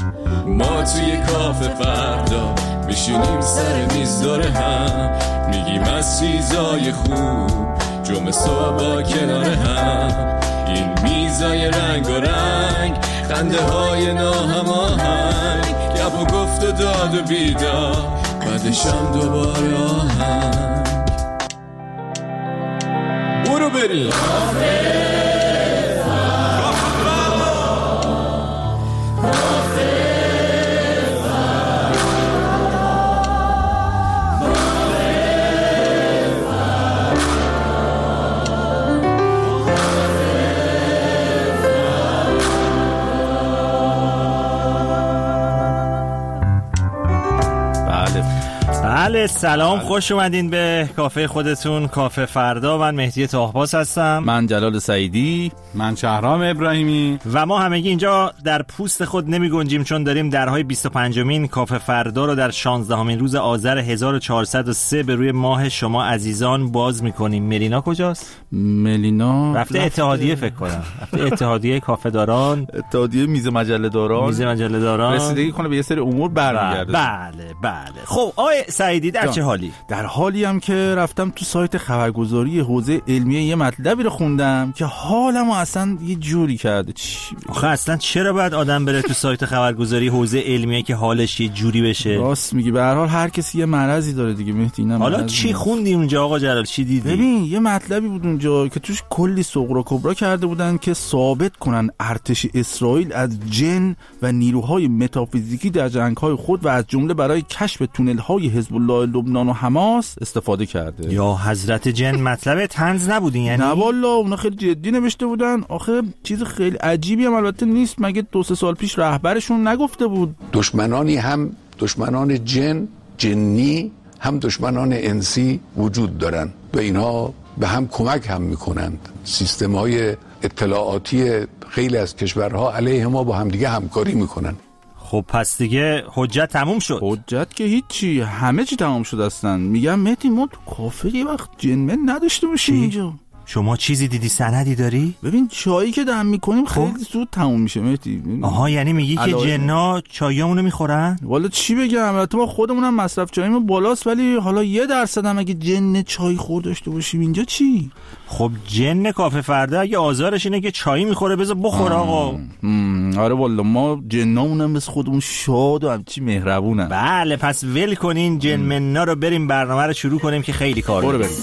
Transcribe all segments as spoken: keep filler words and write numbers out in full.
ما توی کافه فردا میشینیم سر میز دور هم، میگیم از چیزای خوب جمعه صبح با کنار هم. این میزای رنگ و رنگ، خنده های ناهماهنگ، گپ و گفت و داد و بیدار، بعدشم دوباره آهنگ. برو بریم بله سلام، خوش اومدین به کافه خودتون، کافه فردا. من مهدی طاهباز هستم. من جلال سعیدی. من شهرام ابراهیمی. و ما همگی اینجا در پوست خود نمی گنجیم، چون داریم درهای بیست و پنجمین کافه فردا رو در شانزدهمین روز آذر هزار و چهارصد و سه به روی ماه شما عزیزان باز میکنیم. ملینا کجاست؟ ملینا رفته اتحادیه، فکر کنم رفته اتحادیه کافه داران، اتحادیه میز مجله داران، میز مجله داران رسیدگی کنه به یه سری امور برمیگرده. بله بله. خب آقای سعیدی در چه حالی؟ در حالی هم که رفتم تو سایت خبرگزاری حوزه علمیه یه مطلبی رو خوندم که حالمو اصلا یه جوری کرده. آخه اصلا چرا باید آدم بره تو سایت خبرگزاری حوزه علمیه که حالش یه جوری بشه؟ راست میگی، به هر حال هر کسی یه مرضی داره دیگه مهدی. اینا حالا چی خوندی اونجا آقا جلال؟ چی دیدی؟ ببین یه مطلبی بود اونجا که توش کلی صغرا کبرا کرده بودن که ثابت کنن ارتش اسرائیل از جن و نیروهای متافیزیکی در جنگ‌های خود و از جمله برای کشف تونل‌های حزب الله لبنان و حماس استفاده کرده. یا حضرت جن مطلب طنز نبودین یعنی؟ نه والا، اونا خیلی جدی نوشته بودن. آخه چیز خیلی عجیبی هم البته نیست، مگه دو سه سال پیش رهبرشون نگفته بود دشمنانی هم دشمنان جن جنی هم دشمنان انسی وجود دارن و اینها به هم کمک هم میکنند. سیستم‌های اطلاعاتی خیلی از کشورها علیه ما با هم دیگه همکاری میکنن. خب پس دیگه حجت تموم شد. حجت که هیچی، همه چی تموم شد اصلا. میگم مهدی ما تو کافه یه وقت جنمن نداشته باشیم اینجا. شما چیزی دیدی، سندی داری؟ ببین چایی که دم میکنیم خیلی زود تموم میشه مهدی. آها یعنی میگی که جنا چایامونو میخورن؟ والا چی بگم، البته ما خودمونم مصرف چایمون بالاست، ولی حالا یه درصد هم اگه جن چای خور داشته باشیم اینجا چی؟ خب جن کافه فردا اگه آزارش اینه که چای میخوره بذار بخور آقا. آره والا ما جنامونم مثل خودمون شاد و همچی مهربونن. بله پس ول کنین جن منا رو، بریم برنامه رو شروع کنیم که خیلی کار برو بریم.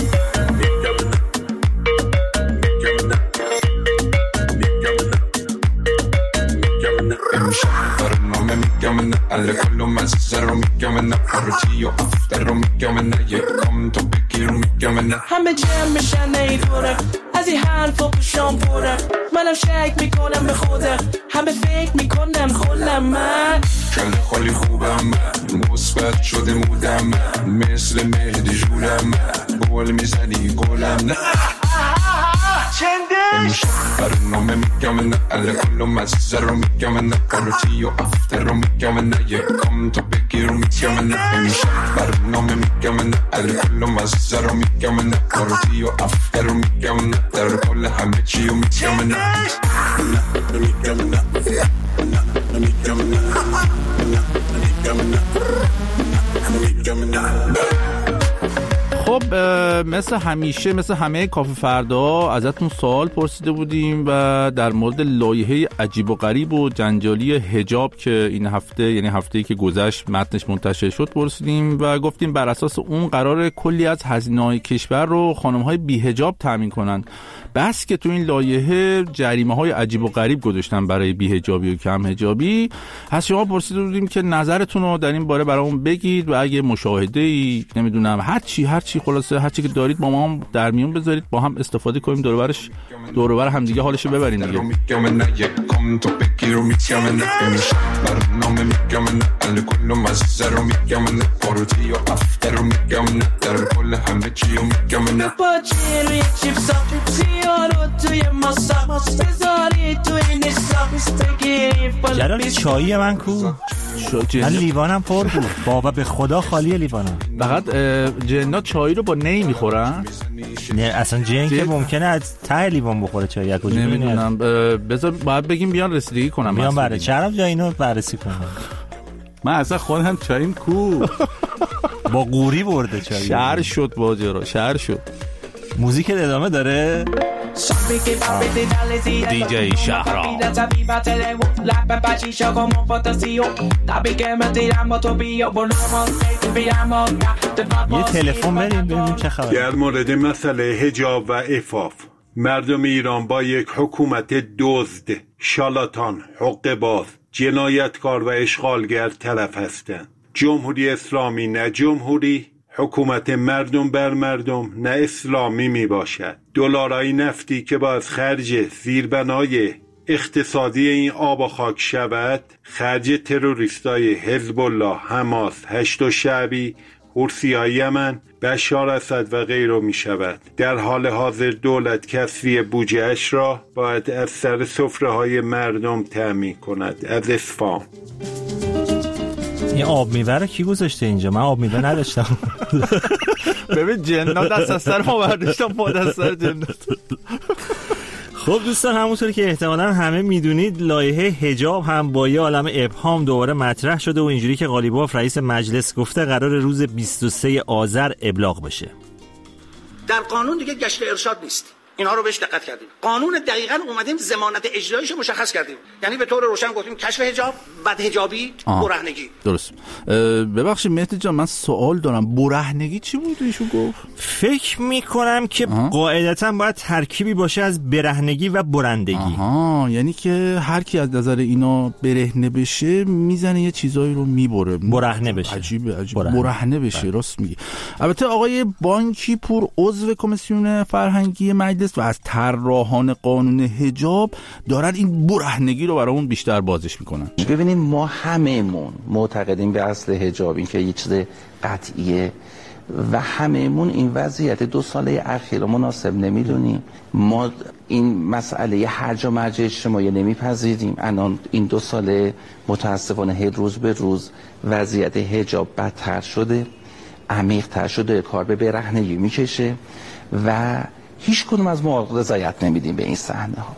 برنامه میگم نه علی کلو مزه رو میگم نه پارتی و افتر رو میگم نه یک کام تو بگیر میگم نه همه جمع میشن نیدوره از این حرف و پشام پوره منم شک میکنم به خوده همه فکر میکنن خودم من کل خالی خوبم مثبت شده مودم مثل مهدی جولم بول میزنی گلم نه چندش برنامه میگم نه علی کلو مزه رو میگم نه پارتی و افتر رو میگم نه یک کام تو بگیر میگم نه برنامه میگم نه علی کلو مزه رو میگم نه پارتی و افتر رو میگم نه در کل همه چی رو میگم نه میگم نه میگم نه میگم نه. خب مثل همیشه مثل همه کافه فردا ازتون سوال پرسیده بودیم و در مورد لایحه عجیب و غریب و جنجالی حجاب که این هفته یعنی هفته‌ای که گذشت متنش منتشر شد پرسیدیم و گفتیم بر اساس اون قرار کلی از هزینه‌های کشور رو خانم‌های بی‌حجاب تامین کنن. بس که تو این لایحه جریمه‌های عجیب و غریب گذاشتن برای بی‌حجابی و کم حجابی. از شما پرسیده بودیم که نظرتون رو در این باره برامون بگید و اگه مشاهده‌ای نمیدونم هر چی هر چی خلاصه هر چی که دارید با ما هم در میون بذارید، با هم استفاده کنیم، دور و برش دور و بر هم دیگه حالشو ببریم دیگه. میگم نه یک کام تو بگیر و میگم نه برنامه میگم نه علی کل مزه رو میگم نه پارتی و افتر رو میگم نه در کل همه چی رو میگم نه با چیروی چیپسا سیارو توی ماسا بذاری توی نیستا بگیری جلال چایی من کو؟ من لیوانم پر بود بابا، به خدا خالیه لیوانم. فقط جنات چایی رو با نی میخورن؟ میشه. نه اصلا جن که ممکنه از ته لیوان بخوره چای یک کجا نمیدونم. بذار باید بگیم بیان رسیدگی کنم. بیان برای چرا جای اینو بررسی کنم. من اصلا خودم چاییم کو با قوری برده چای. شهر شد باجرا، شهر شد. موزیک ادامه داره. دیجی شهرام. یه تلفن بریم ببینیم چه خبره. در مورد مسئله حجاب و عفاف، مردم ایران با یک حکومت دزد، شالاتان، حقه‌باز، جنایتکار و اشغالگر طرف هستند. جمهوری اسلامی نه جمهوری، حکومت مردم بر مردم نه اسلامی می باشد. دلارای نفتی که باز خرج زیربنای اقتصادی این آب و خاک شود، خرج تروریستای حزب الله، حماس، هشت شعبی، حوثی‌های یمن، بشار اسد و غیره می شود. در حال حاضر دولت کسری بودجه‌اش را باید از سر سفره‌های مردم تأمین کند. از اصفهان. این آب میوه رو کی گذاشته اینجا؟ من آب میوه نداشتم. ببین جنات دست از سر ما برداشتم، ما دست سر جنات. خب دوستان، همونطور که احتمالاً همه میدونید لایحه حجاب هم با یه عالم ابهام دوباره مطرح شده و اینجوری که قالیباف رئیس مجلس گفته قرار روز بیست و سوم آذر ابلاغ بشه. در قانون دیگه گشت ارشاد نیست. اینها رو بهش دقت کردیم. قانون دقیقاً اومدیم ضمانت اجراییشو مشخص کردیم. یعنی به طور روشن گفتیم کشف حجاب، بعد حجابی، برهنگی. درست. ببخشید مهدی جان، من سوال دارم. برهنگی چی بود ایشون گفت؟ فکر میکنم که قاعدتاً باید ترکیبی باشه از برهنگی و برندگی. آها، یعنی که هر کی از نظر اینا برهنه بشه میزنه یه چیزایی رو میبره. برهنه بشه. عجیبه، عجیبه. برهنه, برهنه بشه. بله. راست میگی. البته آقای بانکی پور عضو کمیسیون فرهنگی مجلس و از طراحان قانون حجاب دارن این برهنگی رو برامون بیشتر بازش میکنن. ببینیم ما همه‌مون معتقدیم به اصل حجاب، این که یه چیز قطعیه و همه‌مون این وضعیت دو ساله اخیر مناسب نمیدونیم. ما این مسئله هرج و مرج اجتماعی نمیپذیریم. الان این دو ساله متاسفانه هر روز به روز وضعیت حجاب بدتر شده، عمیق‌تر شده، کار به برهنگی میکشه و هیچ کدوم از ما رضایت نمیدیم به این صحنه ها.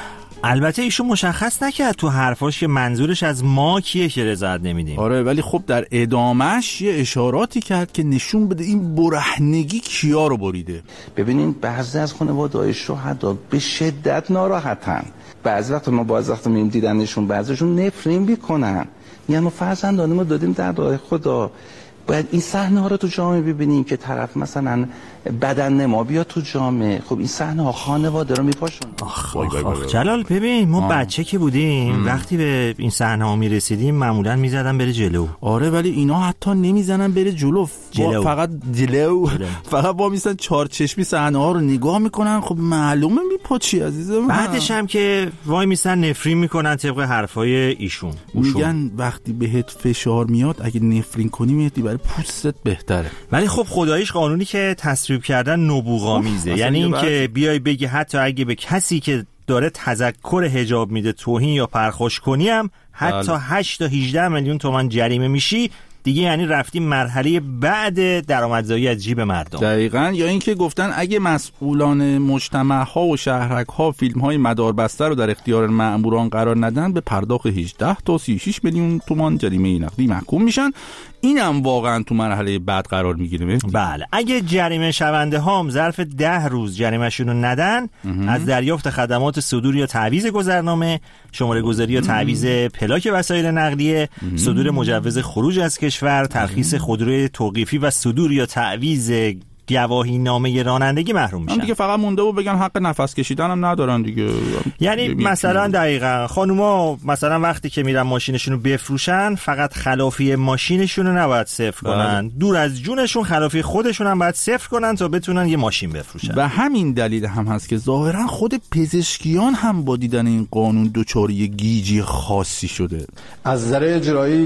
البته ایشون مشخص نکرد تو حرفاش که منظورش از ما کیه که رضایت نمیدیم. آره، ولی خب در ادامهش یه اشاراتی کرد که نشون بده این برهنگی کیا رو بریده. ببینین بعضی از خانواده‌های شهدا به شدت ناراحتن. بعضی وقت ما باز وقت میریم دیدنشون بعضیشون نفرین میکنن. یعنی ما فرزندانمون دادیم در راه خدا. باید این صحنه ها رو تو جامعه ببینیم که طرف مثلا بدن نما بیاد تو جامعه. خب این صحنه ها خانواده رو میپاشون. آخ آخ آخ جلال ببین ما آه. بچه که بودیم ام. وقتی به این صحنه ها میرسیدیم معمولا میزدن بره جلو. آره ولی اینا حتی نمیزنن بره جلو, جلو. فقط جلو, جلو. فقط با میسن چهار چشمی صحنه ها رو نگاه میکنن. خب معلومه میپاچی عزیزم. بعدش هم که وای میسن نفرین میکنن طبق حرفای ایشون. میگن وقتی بهت فشار میاد اگه نفرین کنی میادی برای پوستت بهتره. ولی خب خداییش قانونی که تصویب کردن نبوغامیزه. یعنی این که بیای بگی حتی اگه به کسی که داره تذکر حجاب میده توهین یا پرخوش کنی هم حتی هشت تا هجده میلیون تومان جریمه میشی دیگه، یعنی رفتیم مرحله بعد درآمدزایی از جیب مردم. دقیقاً. یا اینکه گفتن اگه مسئولان مجتمع ها و شهرک ها فیلم های مداربسته رو در اختیار مأموران قرار ندن به پرداخت هجده تا سی و شش میلیون تومان جریمه نقدی محکوم میشن. اینم واقعا تو مرحله بعد قرار میگیره. بله، اگه جریمه شونده ها هم ظرف ده روز جریمه‌شون رو ندن امه. از دریافت خدمات صدور یا تعویض گذرنامه، شماره گذاری یا تعویض پلاک وسایل نقلیه، امه. صدور مجوز خروج از کشور، ترخیص خودروی توقیفی و صدور یا تعویض گواهی نامه رانندگی محروم میشن. دیگه فقط مونده و بگن حق نفس کشیدن هم ندارن دیگه. یعنی مثلا دقیقاً خانوما مثلا وقتی که میرن ماشینشون رو بفروشن فقط خلافی ماشینشون رو نباید صفر کنن، دور از جونشون خلافی خودشون هم باید صفر کنن تا بتونن یه ماشین بفروشن. و همین دلیل هم هست که ظاهرا خود پزشکیان هم با دیدن این قانون دوچاری گیجی خاصی شده. از نظر اجرایی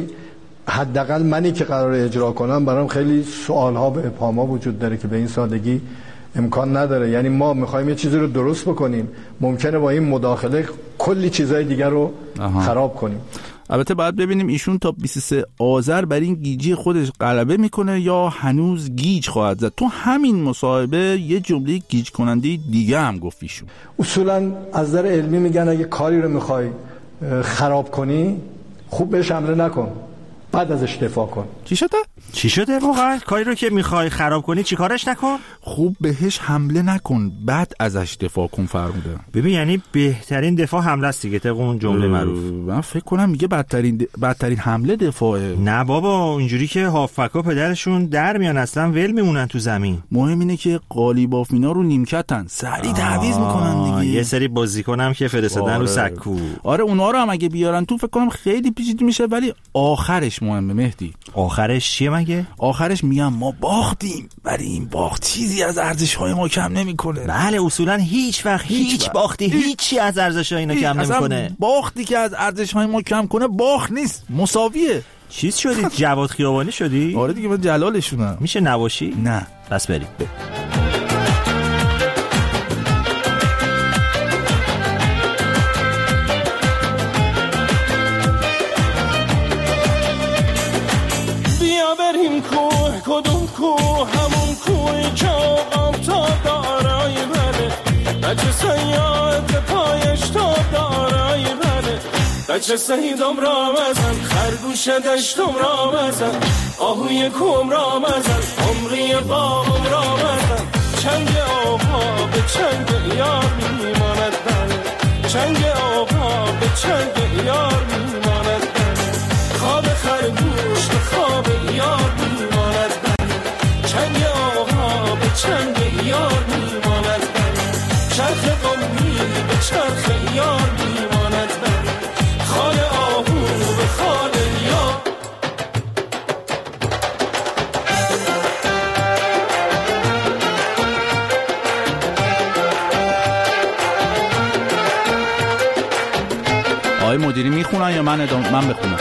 حداقل منی که قرار اجرا کنم برام خیلی سوال‌ها و ابهام‌ها وجود داره که به این سادگی امکان نداره. یعنی ما می‌خوایم یه چیزی رو درست بکنیم، ممکنه با این مداخله کلی چیزای دیگر رو آها. خراب کنیم. البته باید ببینیم ایشون تا بیست و سه آذر بر این گیجی خودش غلبه میکنه یا هنوز گیج خواهد زد. تو همین مصاحبه یه جمله گیج کننده دیگه هم گفت ایشون. اصولا از نظر علمی میگن اگه کاری رو میخوای خراب کنی خوب بهش حمله نکن، بعد ازش دفاع کن. چی شده؟ چی شده واقعا؟ کاری رو که میخوای خراب کنی چی کارش نکن؟ خوب بهش حمله نکن بعد ازش دفاع کن فرموده. ببین یعنی بهترین دفاع حمله است دیگه، طبق اون جمله معروف. من فکر کنم میگه بدترین د... بدترین حمله دفاعه. نه بابا، اینجوری که هافبکا پدرشون در میان اصلا ول میمونن تو زمین. مهم اینه که قالیباف اینا رو نیمکتن، سریع تعویض میکنن دیگه. یه سری بازیکنم که فرستادن آره. رو سکو. آره اونا رو هم اگه بیارن تو فکر کنم خیلی پیچیده میشه، ولی آخرش مهمه مهدی. آخرش چیه مگه؟ آخرش میگم ما باختیم ولی این باخت چیزی از ارزش‌های ما کم نمی‌کنه. بله اصولا هیچ وقت هیچ, هیچ باختی هیچی از ارزش‌های اینا کم نمی‌کنه. باختی که از ارزش‌های ما کم کنه باخت نیست، مساویه. چیز شدی؟ جواد خیابانی شدی؟ آره دیگه من جلالشونم. میشه نباشی؟ نه بس بریم. بریم کوه، کدوم کوه؟ همون کوهی که آقام تا دارایی بره، بچه سیاد پایش تا دارایی بره، بچه سیدم را مزن، خرگوش دشتم را مزن، آهوی کوم را مزن، عمری باغم را مزن، چنگ آقا به چنگ یار میماند بره، چنگ آقا به چنگ یار میماند بره، خواب خرگوش به خواب یار میماند بره، چنگ آقا به چنگ یار میماند بره، چرخ قومی به چرخ یار میماند بره، خال آهو به خال یار. آقای مدیری میخونن یا من ادام من بخونم؟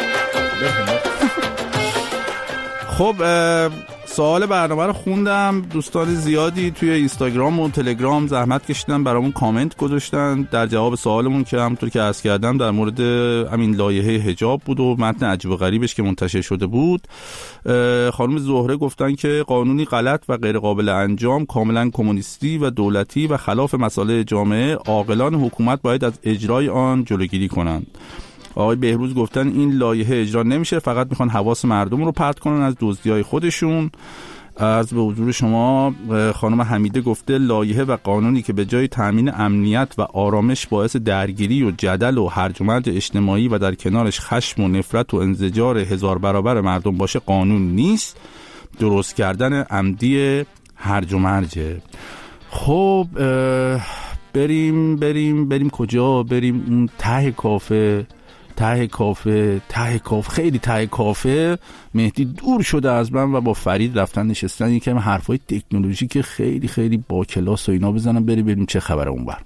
خب سوال برنامه رو خوندم، دوستان زیادی توی اینستاگرام و تلگرام زحمت کشیدن برامون کامنت گذاشتن در جواب سوالمون که همونطور که عرض کردم در مورد همین لایحه حجاب بود و متن عجیب و غریبش که منتشر شده بود. خانم زهره گفتن که قانونی غلط و غیر قابل انجام، کاملا کمونیستی و دولتی و خلاف مصالح جامعه، عاقلان حکومت باید از اجرای آن جلوگیری کنند. آقای بهروز گفتن این لایحه اجرا نمیشه، فقط میخوان حواس مردم رو پرت کنن از دزدی‌های خودشون. از به حضور شما خانم حمیده گفته لایحه و قانونی که به جای تامین امنیت و آرامش باعث درگیری و جدل و هرج و مرج اجتماعی و در کنارش خشم و نفرت و انزجار هزار برابر مردم باشه قانون نیست، درست کردن عمدی هرج و مرجه. خب بریم بریم بریم کجا؟ بریم اون ته کافه، ته کافه ته کافه خیلی ته کافه. مهدی دور شده از من و با فرید رفتن نشستن یکم حرفای تکنولوژی که خیلی خیلی با کلاس و اینا بزنن. بریم بریم چه خبره اونور.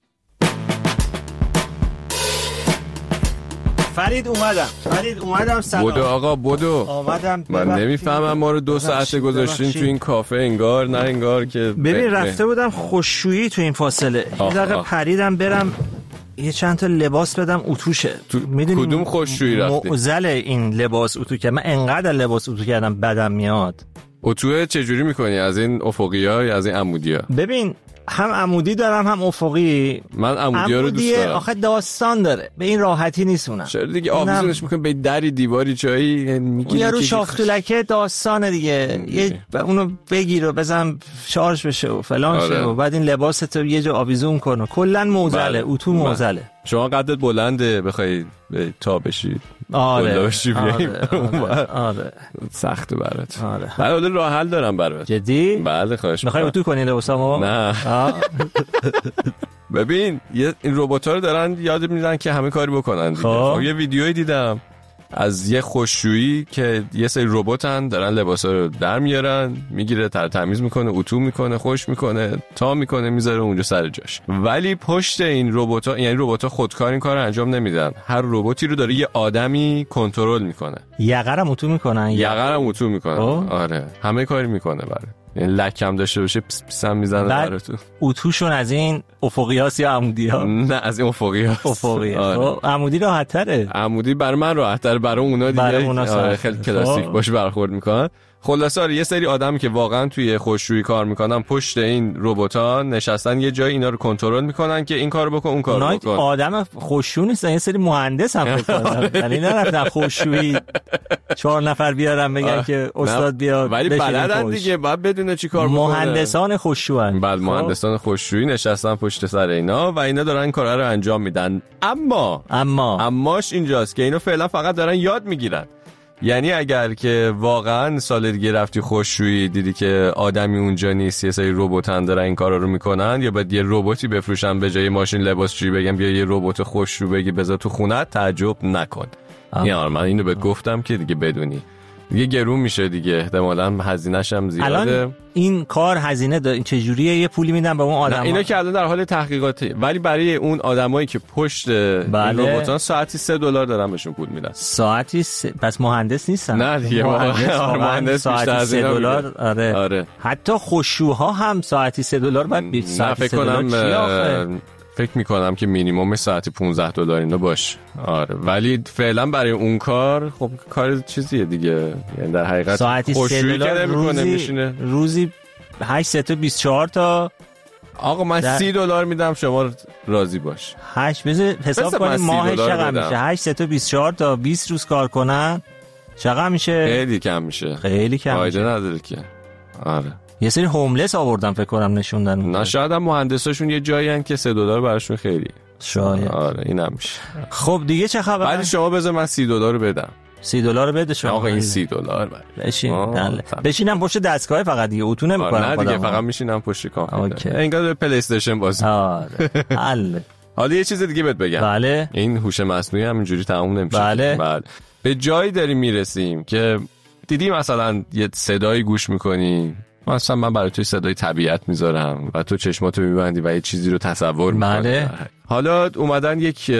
فرید اومدم فرید اومدم سلام. بودو آقا بودو. آمدم. من نمیفهمم ما رو دو ساعته گذاشتین تو این کافه، انگار نه انگار که ببین رفته بودم خوششویی تو این فاصله یه دقیقه پریدم برم یه چند تا لباس بدم اتوشه. میدونی کدوم خوششویی رفتی؟ معضل این لباس اتو که من انقدر لباس اتو کردم بدم میاد. اتوه چجوری میکنی؟ از این افقی‌ها یا از این عمودی‌ها؟ ببین هم عمودی دارم هم افقی. من عمودی ها رو دوست دارم. آخه داستان داره، به این راحتی نیستونم. چرا دیگه آویزونش میکنم به دری دیواری جایی میگیری یه رو شافتولکه داستانه دیگه، یه اونو بگیر و بزن شارژ بشه و فلان شه و بعد این لباستو یه جا آویزون کن و کلا موزله اتو موزله. شما قدت بلنده بخوای تا بشی آره باشی آره, آره, آره. سخته برات. آره بله راه حل دارم برات. جدی؟ بله خواهش میخوای اتو کنی لباسامو؟ نه ببین این ربات‌ها رو دارن یاد میدن که همه کاری بکنن دیگه. خب یه ویدیویی دیدم از یه خوششویی که یه سری رباتن دارن لباسا رو در میارن، میگیره تر تمیز میکنه، اتو میکنه، خوش میکنه، تا میکنه، میذاره اونجا سر جاش. ولی پشت این ربات‌ها، یعنی ربات‌ها خودکار این کارو انجام نمیدن، هر رباتی رو داره یه آدمی کنترل میکنه. یقرم اتو میکنن یقرم اتو میکنن. آره همه کاری میکنه. بله یعنی لکم داشته باشه پس پس هم میزنه براتون. اتوشون از این افقیاس یا عمودی ها؟ نه از این افقیاس. افقیاس. آره. عمودی راحت تره. عمودی برای من راحت تره، برای اونا دیگه آره خیلی کلاسیک باشه برخورد میکنن. خلاصه آره یه سری آدمی که واقعا توی خشکشویی کار میکنن پشت این ربات‌ها نشستن یه جای اینا رو کنترل میکنن که این کارو بکن اون کارو بکن. آدم خشکشو نیستن، یه سری مهندس هم فکر کنم. یعنی نرفتن خشکشویی چهار نفر بیارن بگن که استاد بیا ولی بلدن دیگه، بعد بدونه چی کار بکنه. مهندسان خشکشو ان. بله مهندسان خشکشویی نشستن پشت سر اینا و اینا دارن این کارا رو انجام میدن. اما اما اماش اینجاست که اینا فعلا فقط دارن یاد میگیرن. یعنی اگر که واقعا سال دیگه رفتی خشکشویی دیدی که آدمی اونجا نیست، یه سری رباتن دارن این کارا رو میکنن، یا بعد یه رباتی بفروشن به جای ماشین لباسشویی بگم بیا یه ربات خشکشو بگی بذار تو خونت، تعجب نکن. یعنی من اینو بهت گفتم که دیگه بدونی دیگه گرون میشه دیگه، احتمالاً هزینه‌ش هم زیاده. الان این کار هزینه داره، این چه جوریه؟ یه پولی میدن به اون آدما؟ اینا که الان در حال تحقیقاته، ولی برای اون آدمایی که پشت بله. این رباتان ساعتی سه دلار دارن بهشون پول میدن. ساعتی س... پس مهندس نیستن. نه دیگه مهندس, مهندس ساعتی سه دلار. آره. آره. حتی خشکشوها هم ساعتی سه دلار بعد بیست ساعتی سه دلار چی آخه؟ فکر میکنم که مینیمم ساعتی پانزده دلار اینا باشه. آره ولی فعلا برای اون کار خب کار چیزیه دیگه، یعنی در حقیقت ساعتی سه دلار روزی روزی هشت تا بیست و چهار تا. آقا من در... سی دلار میدم شما راضی باش. هشت بذار حساب کنیم ماهش چقدر میشه. هشت تا بیست و چهار تا بیست روز کار کنن چقدر میشه؟ خیلی کم میشه. خیلی کم. فایده نداره که. آره یه سری هوملس آوردن فکر کنم نشوندن. نه شاید هم مهندساشون یه جایی ان که سه دلار براشون خیلی. شاید. آره اینم میشه. خب دیگه چه خبر؟ بعد شما بذار من سی دلار رو بدم. سی دلار رو بده شما. آقا این سی دلار بشین. بشینم پشت دستگاه فقط دیگه اتو نمی‌کنم. نه دیگه فقط میشینم پشت کامپیوتر. انگار پلی استیشن بازی. آره. حل. حالا یه چیز دیگه بهت بگم. بله. این هوش مصنوعی هم اینجوری تموم نمیشه. بله. بله. به جایی داریم میرسیم که دیدی مثلا یه صدایی گوش می‌کنی، مثلا من برای توی صدای طبیعت میذارم و تو چشماتو میبندی و یه چیزی رو تصور میکنی. بله. حالا اومدن یک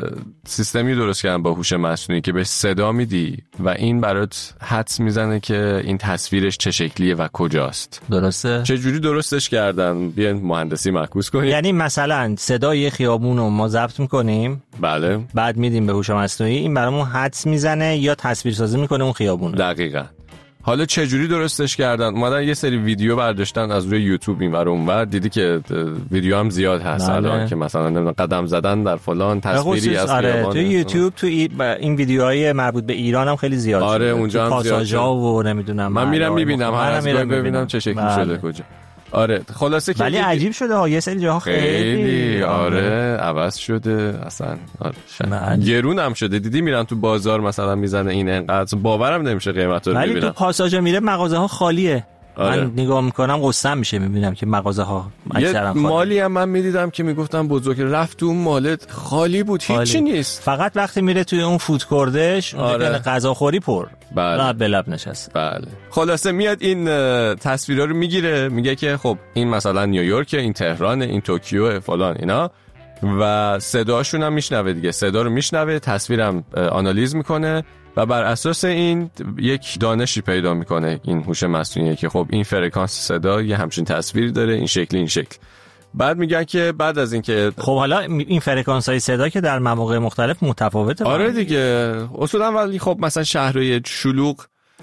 سیستمی درست کردن با هوش مصنوعی که بهش صدا میدی و این برات حدس میزنه که این تصویرش چه شکلیه و کجاست. درسته؟ چه جوری درستش کردن؟ بیاین مهندسی معکوس کنیم. یعنی مثلا صدای خیابون رو ما ضبط میکنیم، بله، بعد میدیم به هوش مصنوعی، این برامون حدس میزنه یا تصویرسازی میکنه اون خیابون. دقیقاً. حالا چه جوری درستش کردن؟ اومدن یه سری ویدیو برداشتن از روی یوتیوب اینور اونور، دیدی که ویدیو هم زیاد هست الان که مثلا قدم زدن در فلان تصویری از آره تو یوتیوب تو ای... این ویدیوهای مربوط به ایران هم خیلی زیاد آره شده. اونجا هم پاساژا و نمیدونم من میرم میبینم هر از گاهی ببینم چه شکلی شده کجا. آره خلاصه که ولی عجیب شده ها، یه سری جاها خیلی, خیلی آره عوض شده اصلا. آره گرون هم شده، دیدی میرن تو بازار مثلا میزنه این انقدر، باورم نمیشه قیمت رو ببینم. ولی تو پاساژا میره مغازه ها خالیه. آره. من نگاه میکنم قصه‌ام میشه، میبینم که مغازه ها اکثرا خالی. مالی هم من میدیدم که میگفتم بزرگ رفت اون مالت خالی بود، هیچی نیست، فقط وقتی میره توی اون فود کوردش آره. اون غذاخوری پر بله. لب به لب نشست. بله خلاصه میاد این تصویرا رو میگیره، میگه که خب این مثلا نیویورک، این تهران، این توکیو فلان اینا، و صداشون هم میشنوه دیگه، صدا رو میشنوه، تصویرم آنالیز میکنه و بر اساس این یک دانشی پیدا میکنه این هوش مصنوعی که خب این فرکانس صدا یه همچین تصویری داره، این شکلی این شکل. بعد میگن که بعد از این که خب حالا این فرکانس های صدا که در مواقع مختلف متفاوته. آره دیگه اصولا، ولی خب مثلا شهرهای شلوغ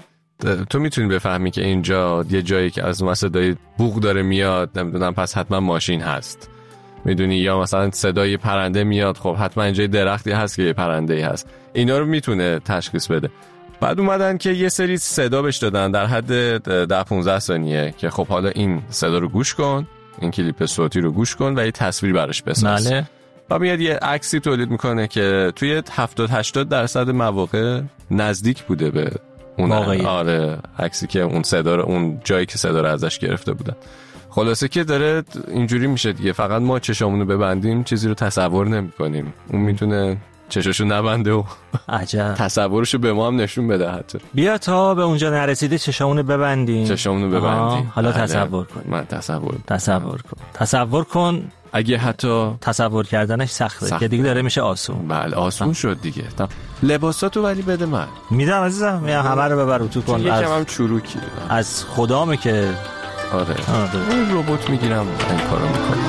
تو میتونی بفهمی که اینجا یه جایی که از اون صدای بوق داره میاد، نمیدونم پس حتما ماشین هست، میدونی، یا مثلا صدای پرنده میاد، خب حتما اینجا درختی هست که یه پرنده‌ای هست. اینا رو میتونه تشخیص بده. بعد اومدن که یه سری صدا بهش دادن در حد ده پانزده ثانیه که خب حالا این صدا رو گوش کن، این کلیپ صوتی رو گوش کن و یه تصویر براش بساز. بله. و میاد یه عکسی تولید میکنه که توی هفتاد هشتاد درصد مواقع نزدیک بوده به اون واقعی. آره عکسی که اون صدا رو، اون جایی که صدا رو ازش گرفته بودن. خلاصه که داره اینجوری میشه دیگه، فقط ما چشامونو ببندیم چیزی رو تصور نمی‌کنیم، اون میتونه چشاشو نبنده و عجب تصورشو به ما هم نشون بده. حتی بیا تا به اونجا نرسیده چشامونو ببندیم، چشامونو ببندیم. حالا تصور کن. من تصور تصور کن تصور کن اگه حتی تصور کردنش سخته, سخته. که دیگه داره میشه آسون. بله آسون شد دیگه. لباساتو ولی بده من میدم عزیزم، میام همه رو ببر تو کن. یکم هم چروکی از خدامه که آره آره. این ربات میگیرم این کارو میکنم.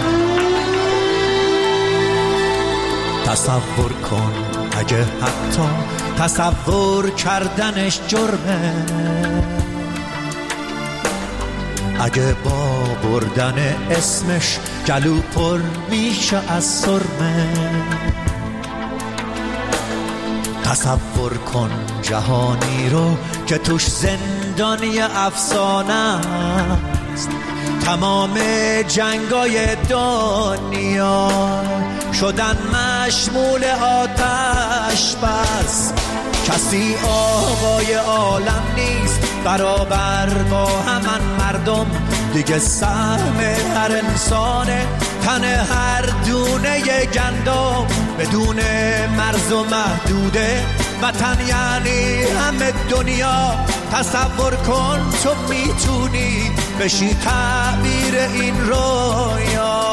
تصور کن اگه حتی تصور کردنش جرمه، اگه با بردن اسمش گلو پر میشه از سرمه. تصور کن جهانی رو که توش زندانی افسانه است، تمام جنگای دنیا شدن مشمول آتش بس. کسی آقای عالم نیست برابر با همان مردم، دیگه سهم هر انسانه تن هر دونه گندم، بدون مرز و محدوده وطن یعنی همه دنیا. تصور کن تو میتونی بشی تعبیر این رویا.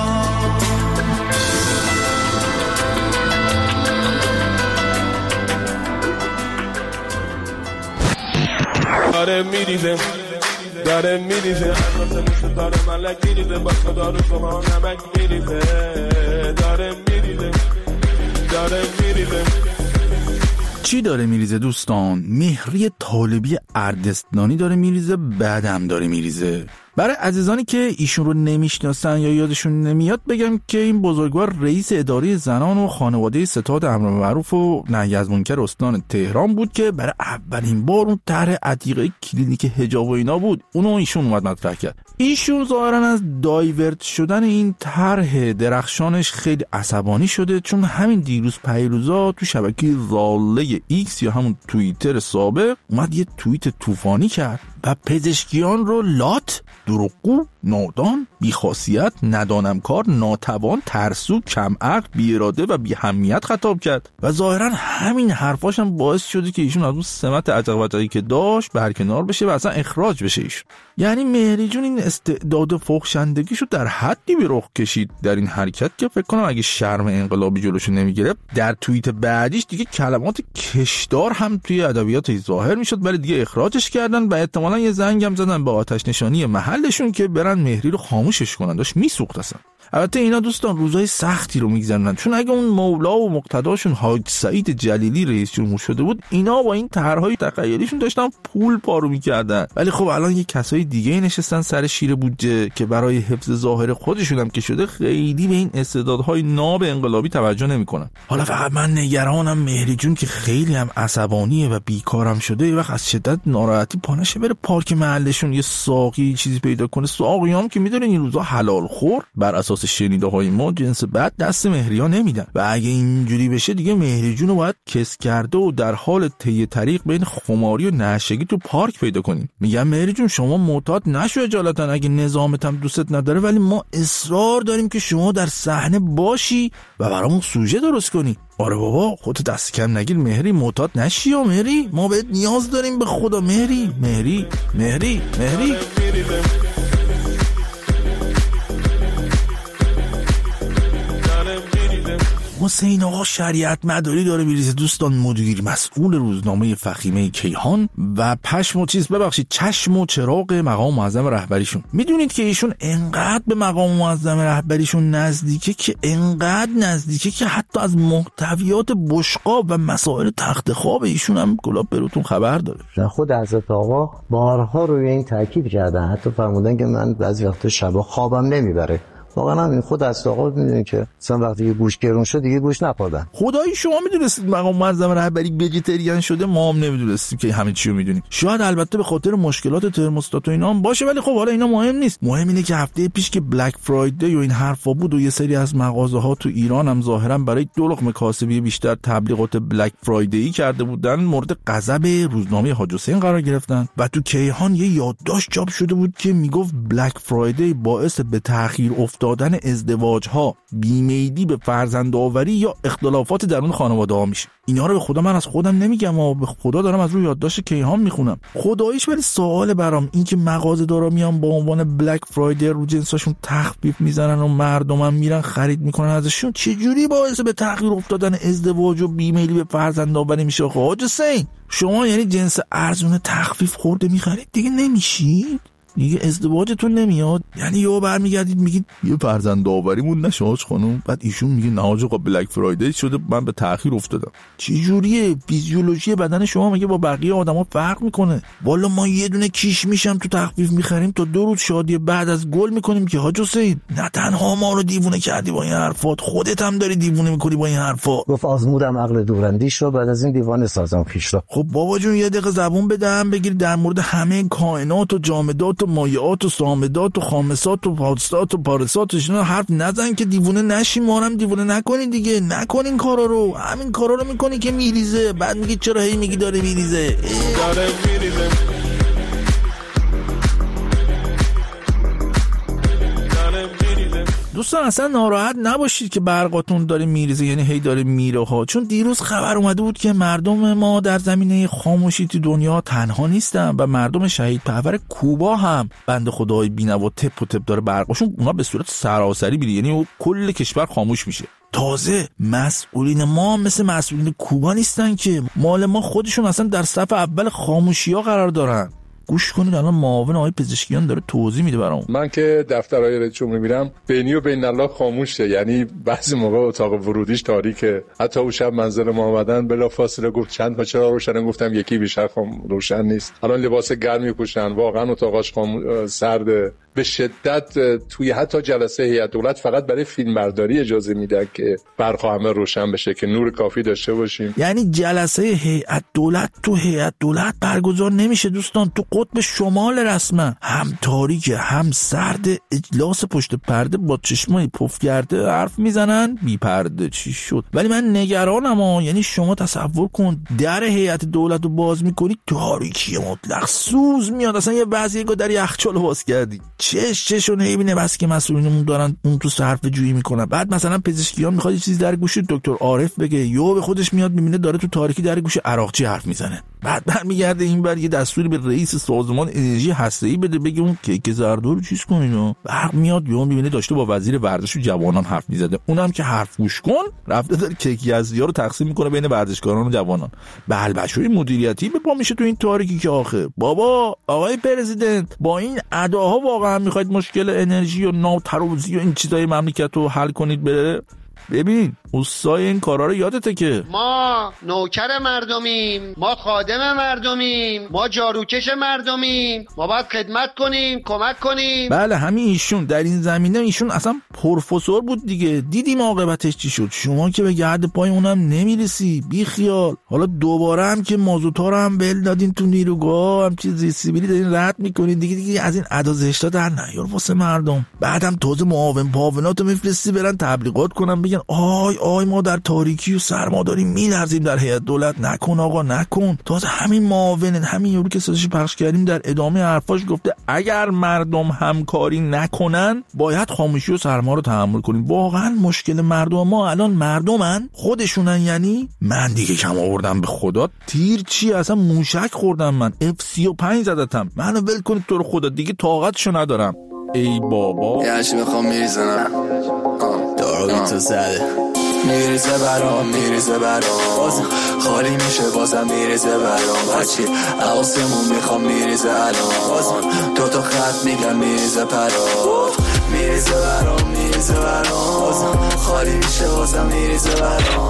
داره میریزه داره میریزه مثل داره ملک میریزه با داره شما نمک میریزه داره میریزه داره میریزه. چی داره میریزه دوستان؟ مهری طالبی اردستانی داره میریزه، بعدم داره میریزه. برای عزیزانی که ایشون رو نمیشناسن یا یادشون نمیاد بگم که این بزرگوار رئیس اداره زنان و خانواده ستاد امر معروف و نهی از منکر استان تهران بود که برای اولین بار اون طرح عتیقه کلینیک حجاب و اینا بود، اونو ایشون اومد مطرح کرد. ایشون ظاهرا از دایورت شدن این طرح درخشانش خیلی عصبانی شده، چون همین دیروز پیروزا تو شبکه راله ایکس یا همون توییتر سابق اومد یه توییت طوفانی کرد و پزشکیان رو لات، دروغگو، نادان، بیخاصیت، ندانمکار، ناتوان، ترسو، کم عقل، بی اراده و بی اهمیت خطاب کرد و ظاهرا همین حرفاش هم باعث شده که ایشون از اون سمت عجق وجقی که داشت برکنار بشه و اصلا اخراج بشه ایشون. یعنی مهری جون این استعداد فحشندگیشو در حدی به رخ کشید در این حرکت که فکر کنم اگه شرم انقلابی جلوشو نمیگرفت در توییت بعدیش دیگه کلمات کشدار هم توی ادبیاتش ظاهر میشد، ولی دیگه اخراجش کردن و احتمالاً یه زنگم زدن به آتش نشانی محلشون که برن مهری رو خاموشش کنن، داشت میسوخت اصلا. البته اینا دوستان روزای سختی رو میگذرونن، چون اگه اون مولا و مقتداشون حاج سعید جلیلی رئیس جمهور شده بود اینا با این طرحهای تخیلیشون داشتن پول پارو میکردن. ولی خب الان یه کسای دیگه نشستن سر شیر بودجه که برای حفظ ظاهر خودشون هم که شده خیلی به این استعدادهای ناب انقلابی توجه نمیکنن. حالا فقط من نگرانم مهری جون که خیلی هم عصبانیه و بیکارم شده، یه وقت از شدت ناراحتی پانشه بره پارک محلشون یه ساقی چیزی پیدا کنه. ساقیام که میدونین این روزا حلال خور بر اساس شنیده های ما جنس بعد دست مهری‌ها نمیدن و اگه اینجوری بشه دیگه مهری جون رو باید کس کرده و در حال طی طریق بین خماری و نشگی تو پارک پیدا کنیم. میگم مهری جون شما معتاد نشو اجالتا، اگه نظامت هم دوست نداره ولی ما اصرار داریم که شما در صحنه باشی و برامون سوژه درست کنی. آره بابا خودت دست کم نگیر مهری، معتاد نشی یا مهری، ما بهت نیاز داریم به خدا مهری مهری مهری مهری. حسین آقا شریعت مداری داره میریزه دوستان، مدیر مسئول روزنامه فخیمه کیهان و پشم و چیز ببخشید چشم و چراغ مقام معظم رهبریشون. میدونید که ایشون انقدر به مقام معظم رهبریشون نزدیکه که انقدر نزدیکه که حتی از محتویات بشقاب و مسائل تخت خواب ایشون هم گلاب بروتون خبر داره. خود حضرت آقا بارها روی این تاکید کردن، حتی فرمودن که من بعضی وقتا شبا خوابم نمیبره. واقعا همین خود از آقا میدونی که مثلا وقتی گوش گرون شد دیگه گوش نخوردن. خدایی شما میدونستید مقام معظم رهبری ویژیتریان شده؟ ما هم نمیدونستیم که همه چی رو میدونیم. شاید البته به خاطر مشکلات ترموستات و اینا هم باشه، ولی خب حالا اینا مهم نیست. مهم اینه که هفته پیش که بلک فرایدی و این حرفا بود و یه سری از مغازه ها تو ایران هم ظاهرا برای دو لقمه کاسبی بیشتر تبلیغات بلک فرایدی کرده بودن، مورد غضب روزنامه حاج حسین قرار گرفتن و تو کیهان یه یادداشت چاپ شده بود که میگفت بلک فرایدی باعث به تأخیر افتادن ازدواج ها، بیمیلی به فرزندآوری یا اختلافات درون خانواده ها میشه. اینا رو به خدا من از خودم نمیگم و به خدا دارم از روی یادداشت کیهان میخونم. خداییش ولی سوال برام این که مغازه دارا میان با عنوان بلک فرایدی رو جنساشون تخفیف میزنن و مردمم میرن خرید میکنن ازشون، چه جوری باعث به تأخیر افتادن ازدواج و بیمیلی به فرزندآوری میشه؟ حاج حسین شما یعنی جنس ارزون تخفیف خورده میخرید دیگه نمیشید؟ دیگه ازدواجتون نمیاد؟ یعنی یهو برمیگردید میگید یه فرزند داوریمون نشه حاج خانم، بعد ایشون میگه نه حاج آقا بلک فرایدی شده من به تأخیر افتادم. چه جوریه فیزیولوژی بدن شما مگه با بقیه آدما فرق میکنه؟ والا ما یه دونه کیش میشم تو تخفیف میخریم تا دو روز شادی بعد از گل میکنیم که حاج حسین نه تنها ما رو دیوونه کردی با این حرفات، خودت هم داری دیوونه میکنی با این حرفا. گفت آزمودم عقل دورندیش رو، بعد از این دیوانه سازم پیش رو. خب بابا جون یه دقیقه زبون بدم بگیر در مورد همه کائنات و جامدات و مایعات و صامدات و خامسات و پادسات و پارساتش اینا حرف نزن که دیوونه نشی، ما هم دیوونه نکنین دیگه. نکنین کارا رو، همین کارا رو میکنی که میریزه، بعد میگی چرا هی میگی داره میریزه داره میریزه دوستان. اصلا ناراحت نباشید که برقاتون داره میریزه، یعنی هی داره میره ها، چون دیروز خبر اومده بود که مردم ما در زمینه خاموشی تو دنیا تنها نیستن و مردم شهید پرور کوبا هم بنده خدای بی‌نوا تپ و تپ داره برقاشون اونا به صورت سراسری میره، یعنی کل کشور خاموش میشه. تازه مسئولین ما مثل مسئولین کوبا نیستن که، مال ما خودشون اصلا در صف اول خاموشی ها قرار دارن. گوش کنید الان معاون آقای پزشکیان داره توضیح میده برام. من که دفترهای رئیس جمهور میرم بینی و بین الله خاموشه، یعنی بعضی موقع اتاق ورودیش تاریکه. حتی اون شب منزل ما اومدن بلافاصله گفت چند تا چراغ روشن، گفتم یکی بیشتر خام روشن نیست. الان لباس گرمی پوشن، واقعا اتاقاش خام سرده به شدت. توی حتی جلسه هیئت دولت فقط برای فیلمبرداری اجازه میدن که برق همه روشن بشه که نور کافی داشته باشیم. یعنی جلسه هیئت دولت تو هیئت دولت برگزار نمیشه دوستان، تو قطب شمال رسما هم تاریکه هم سرد، اجلاس پشت پرده با چشمای پف کرده حرف میزنن بی پرده. چی شد؟ ولی من نگرانم ها. یعنی شما تصور کن در هیئت دولت رو باز میکنی تاریکی مطلق، سوز میاد، اصلا یه بعضی گو در یخچال باز کردی چش چشو نمیبینه، بس که مسئولینمون دارن اون تو صرفه جویی میکنن. بعد مثلا پزشکیان میخواد یه چیزی در گوش دکتر عارف بگه، یهو به خودش میاد میبینه داره تو تاریکی در گوش عراقچی حرف میزنه. بعد برمیگرده این بر یه دستوری به رئیس سازمان انرژی هسته‌ای بده بگه اون کیک زردو رو چیز کنین. بعد میاد یهو میبینه داشته با وزیر ورزش و جوانان حرف میزده، اونم که حرف گوش کن رفته داره کیک یزدیا رو تقسیم میکنه بین ورزشکاران و جوانان. بلبشوی مدیریتی به پا میشه تو این تاریکی که آخه بابا آقای پرزیدنت با این اداها واقعا میخواید مشکل انرژی و ناتروزی و این چیزای مملکت رو حل کنید؟ بره ببین اوستای این کارا رو یادته که ما نوکر مردمیم، ما خادم مردمیم، ما جاروکش مردمیم، ما باید خدمت کنیم، کمک کنیم. بله همین ایشون در این زمینه ایشون اصلا پروفسور بود دیگه. دیدیم عاقبتش چی شد. شما که به گرد پای اونم نمیرسی، بی خیال. حالا دوباره هم که مازوتا رو هم بل دادین تو نیروگاه، هم چیز سیبیلی دارین رد میکنین دیگه. دیگه از این ادا زشتا در نیار واسه مردم. بعدم تازه معاون پاوناتو میفرستی برن تبلیغات کنن بگن آی آی ما در تاریکی و سرما داریم میلرزیم در هیئت دولت. نکن آقا نکن. تازه همین معاون همین یورو که صداش پخش کردیم در ادامه حرفاش گفته اگر مردم همکاری نکنن باید خاموشی و سرما رو تحمل کنیم. واقعا مشکل مردم ما الان مردمن خودشونن. یعنی من دیگه کم آوردم به خدا. تیر چی اصلا موشک خوردم من. اف سی و پنج زدتم. منو ول کنید تو رو خدا دیگه طاقتشو ندارم. ای بابا یه هرچی میخوام میریزنم دارو تو زده میریزه برام میریزه برام باز خالی میشه بازم میریزه برام هرچی آسمون میخوام میریزه الان باز دو تا خط میگم میریزه پرام میریزه برام میریزه برام باز خالی میشه بازم میریزه برام.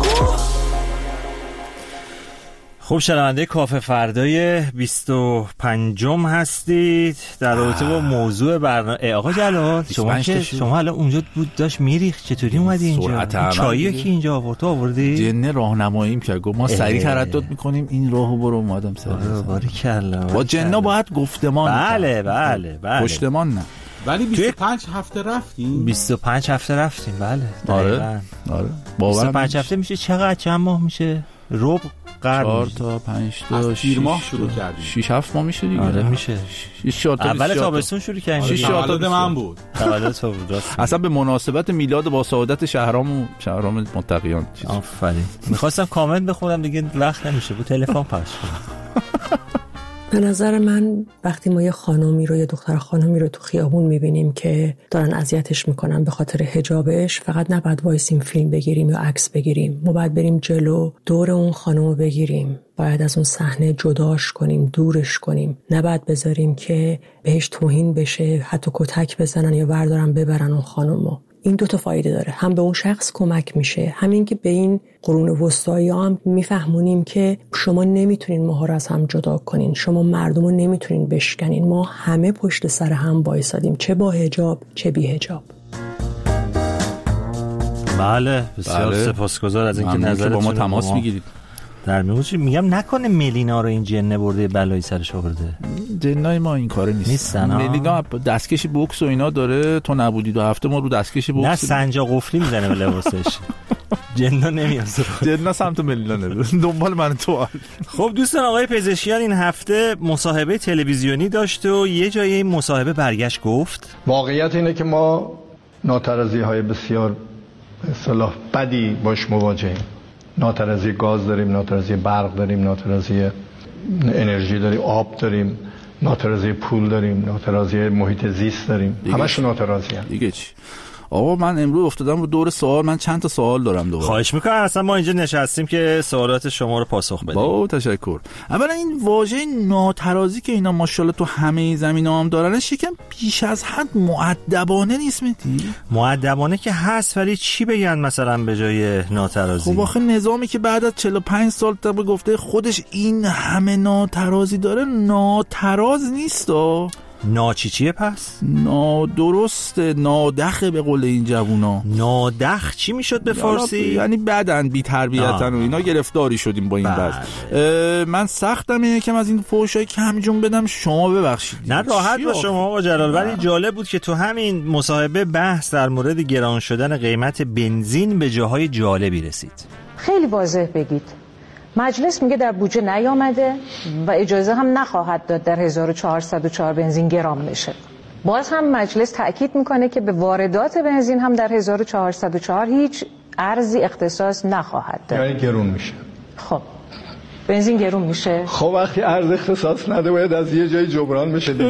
خب شنونده کافه فردای بیست و پنجم هستید در رابطه با موضوع برنامه. آقا جلال شما که شما الان اونجا بود داشت میریخت چطوری اومدی اینجا؟ چایی که اینجا آورد تو آوردی؟ جنه راهنماییم کرد گفت ما سریع تردد میکنیم این راهو برو اومدم سریع. باریکلا. با جنه باید گفتمان. بله بله بله. پشتمان نه. ولی بیست و پنج هفته رفتیم. بیست و پنج هفته رفتیم بله. آره. آره. بیست و پنج هفته میشه چقدر؟ چند ماه میشه؟ ربع چهار تا پنج تا شش ماه شروع کردیم. شش هفت ماه میشه دیگه. آره میشه. اول تابستون شروع کردیم. شش تا من بود. تولد تو بود راست. اصلا به مناسبت میلاد با سعادت شهرام و شهرام متقیان. آفرین. میخواستم کامنت بخونم دیگه وقت نمیشه. بود تلفن پخش کنم. به نظر من وقتی ما یه خانومی رو، یه دختر خانومی رو تو خیابون میبینیم که دارن اذیتش میکنن به خاطر حجابش، فقط نباید وایسیم فیلم بگیریم یا عکس بگیریم. ما باید بریم جلو، دور اون خانومو بگیریم، باید از اون صحنه جداش کنیم، دورش کنیم. نباید بذاریم که بهش توهین بشه، حتی کتک بزنن یا بردارن ببرن اون خانومو. این دو تا فایده داره، هم به اون شخص کمک میشه، همین که به این قرون وسطایی هم میفهمونیم که شما نمیتونین ماها رو از هم جدا کنین، شما مردم رو نمیتونین بشکنین، ما همه پشت سر هم وایسادیم، چه با حجاب چه بی حجاب. بله بسیار بله. سپاسگزار از اینکه نظرتون با ما تماس میگیرید. در میگوچی میگم نکنه ملینا رو این جنه برده بلایی سرش آورده. جنای ما این کاره نیست. نیستن. ملینا دستکش بوکس و اینا داره، تو نبودی دو هفته ما رو دستکش بوکس. نه سنجا قفلی میزنه به لباسش. جنا نمیاد. جنا سمت ملینا نمیاد. دنبال من تو. خب دوستان، آقای پزشکیان این هفته مصاحبه تلویزیونی داشت و یه جای این مصاحبه برگشت گفت واقعیت اینه که ما ناترازی‌های بسیار اصطلاح بدی باش مواجهیم. ناترازی گاز داریم، ناترازی برق داریم، ناترازی انرژی داریم، آب داریم، ناترازی پول داریم، ناترازی محیط زیست داریم، همش ناترازی هم. دیگه چی؟ آقا من امروز افتادم رو دور سوال، من چند تا سوال دارم دوباره. خواهش میکنم، اصلا ما اینجا نشستیم که سوالات شما رو پاسخ بدیم. با تشکر. اولا این واژه ناترازی که اینا ماشاءالله تو همه زمینا هم دارن، شکم بیش از حد مؤدبانه نیست متی؟ مؤدبانه که هست، ولی چی بگن مثلا به جای ناترازی؟ خب آخه نظامی که بعد از چهل و پنج سال طبق گفته خودش این همه ناترازی داره، ناتراز نیستا. ناچی چیه پس؟ نادرست، نادخه به قول این جوونا. نادخ چی میشد به فارسی؟ یعنی بدن، بی تربیتن و اینا، گرفتاری شدیم با این وضع. من سختم یکم از این فحشای کم جون بدم، شما ببخشید. نه راحت باش شما آقا جلال، ولی جالب بود که تو همین مصاحبه بحث در مورد گران شدن قیمت بنزین به جاهای جالبی رسید. خیلی واضح بگید. مجلس میگه در بودجه نیامده و اجازه هم نخواهد داد در هزار و چهارصد و چهار بنزین گرام بشه. باز هم مجلس تأکید میکنه که به واردات بنزین هم در هزار و چهارصد و چهار هیچ ارزی اختصاص نخواهد داد. یعنی گرون میشه. خب بنزین گرون میشه. خب وقتی ارز اختصاص نده باید از یه جای جبران بشه دیگه.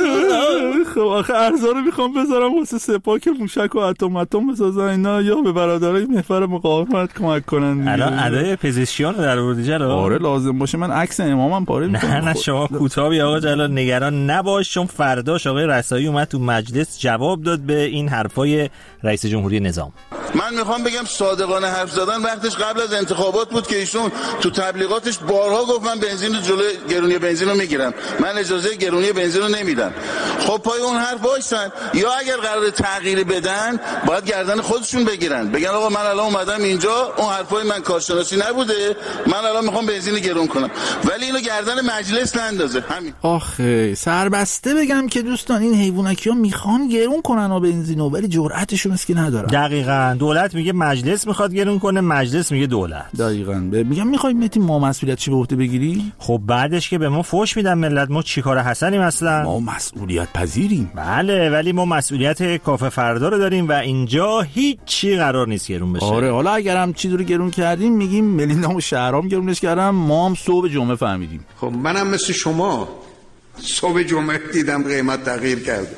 خب آخه ارزا رو میخوام بذارم واسه سپاه که موشک و اتم اتم بسازن اینا، یا به برادرای محور مقاومت کمک کنن. الان ادای پزشکیان رو در آوردی جلال. آره لازم باشه، من عکس امامم پاره میکنم. نه نه شما کوتاهی آقا جلال، نگران نباش، چون فرداش آقای رسایی اومد تو مجلس جواب داد به این حرفای رئیس جمهوری نظام. من میخوام بگم صادقانه حرف زدن وقتش قبل از انتخابات بود که ایشون تو تبلیغاتش بارها گفت من بنزین رو جلوی گرونی بنزین رو میگیرم، من اجازه گرونی بنزین رو نمیدم. خب پای اون حرف وایسن، یا اگر قرار تغییری بدن باید گردن خودشون بگیرن، بگن آقا من الان اومدم اینجا، اون حرفای من کارشناسی نبوده، من الان میخوام بنزین گرون کنم، ولی اینو گردن مجلس نندازه. همین. آخه سربسته بگم که دوستان این حیوانکی‌ها میخوان گرون کنن و بنزینو، ولی جرأتشون است که ندارن. دقیقاً دولت میگه مجلس میخواد گرون کنه، مجلس میگه دولت. دقیقاً. میگم میخوای متی ما مسئولیت چی به عهده بگیری؟ خب بعدش که به ما فوش میدن ملت، ما چیکار حسنیم اصلا؟ ما مسئولیت پذیریم. بله، ولی ما مسئولیت کافه فردا رو داریم و اینجا هیچ چی قرار نیست گرون بشه. آره حالا اگر هم چیزی رو گرون کردیم میگیم ملینا و شهرام گرونش کردن، ما هم صبح جمعه فهمیدیم. خب منم مثل شما صبح جمعه دیدم قیمت تغییر کرده.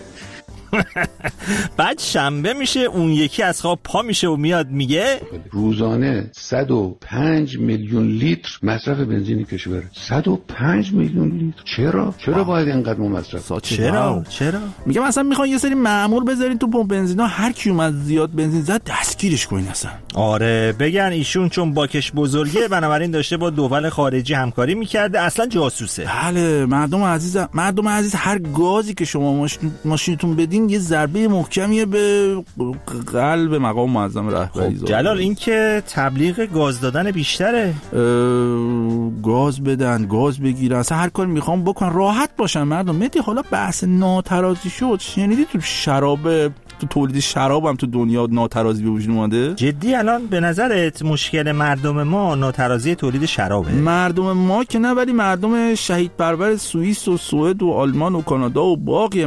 بعد شنبه میشه اون یکی از خواب پا میشه و میاد میگه روزانه صد و پنج میلیون لیتر مصرف بنزین کشوره. صد و پنج میلیون لیتر. چرا چرا باید اینقدر مصرف؟ چرا چرا میگم اصلا میخوان یه سری مأمور بذارین تو پمپ بنزینا، هر کی اومد زیاد بنزین زد دستگیرش کنین اصلا. آره بگن ایشون چون باکش بزرگه بنابراین داشته با دول خارجی همکاری میکرده، اصلا جاسوسه. بله مردم عزیز، مردم عزیز هر گازی که شما ماشینتون بدین یه ضربه محکمیه به قلب مقام معظم رهبری. خب جلال این که تبلیغ گاز دادن بیشتره. گاز بدن، گاز بگیرن، اصلا هر کاری میخوام بکن، راحت باشن مردم. مدی حالا بحث ناترازی شد، شنیدی تو شراب، تو تولید شراب هم تو دنیا ناترازی به وجود اومده؟ جدی الان به نظرت مشکل مردم ما ناترازی تولید شرابه؟ مردم ما که نه، ولی مردم شهید پرور سوئیس و سوئد و آلمان و کانادا و باقی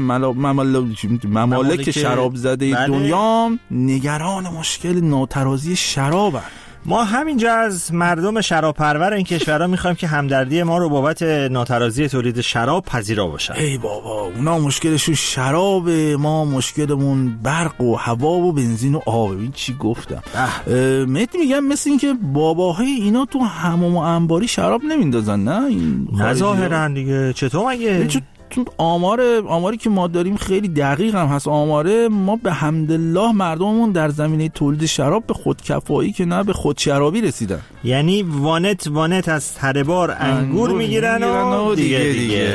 ممالک شراب زده بله. دنیا نگران مشکل ناترازی شرابن. ما همینجا از مردم شراب‌پرور این کشورها میخوایم که همدردی ما رو بابت ناترازی تولید شراب پذیرا باشن. ای بابا، اونا مشکلشون شرابه، ما مشکلمون برق و هوا و بنزین و آب. این چی گفتم؟ مهدی میگم مثل این که باباهای اینا تو حمام و انباری شراب نمیندازن، نه؟ این ظاهرا دیگه. چطور مگه؟ چون آمار آماری که ما داریم خیلی دقیق هم هست. آماره ما به حمدالله مردممون در زمینه تولید شراب به خودکفایی که نه به خودشرابی رسیدن. یعنی وانت وانت از تره بار انگور میگیرن و دیگه دیگه, دیگه.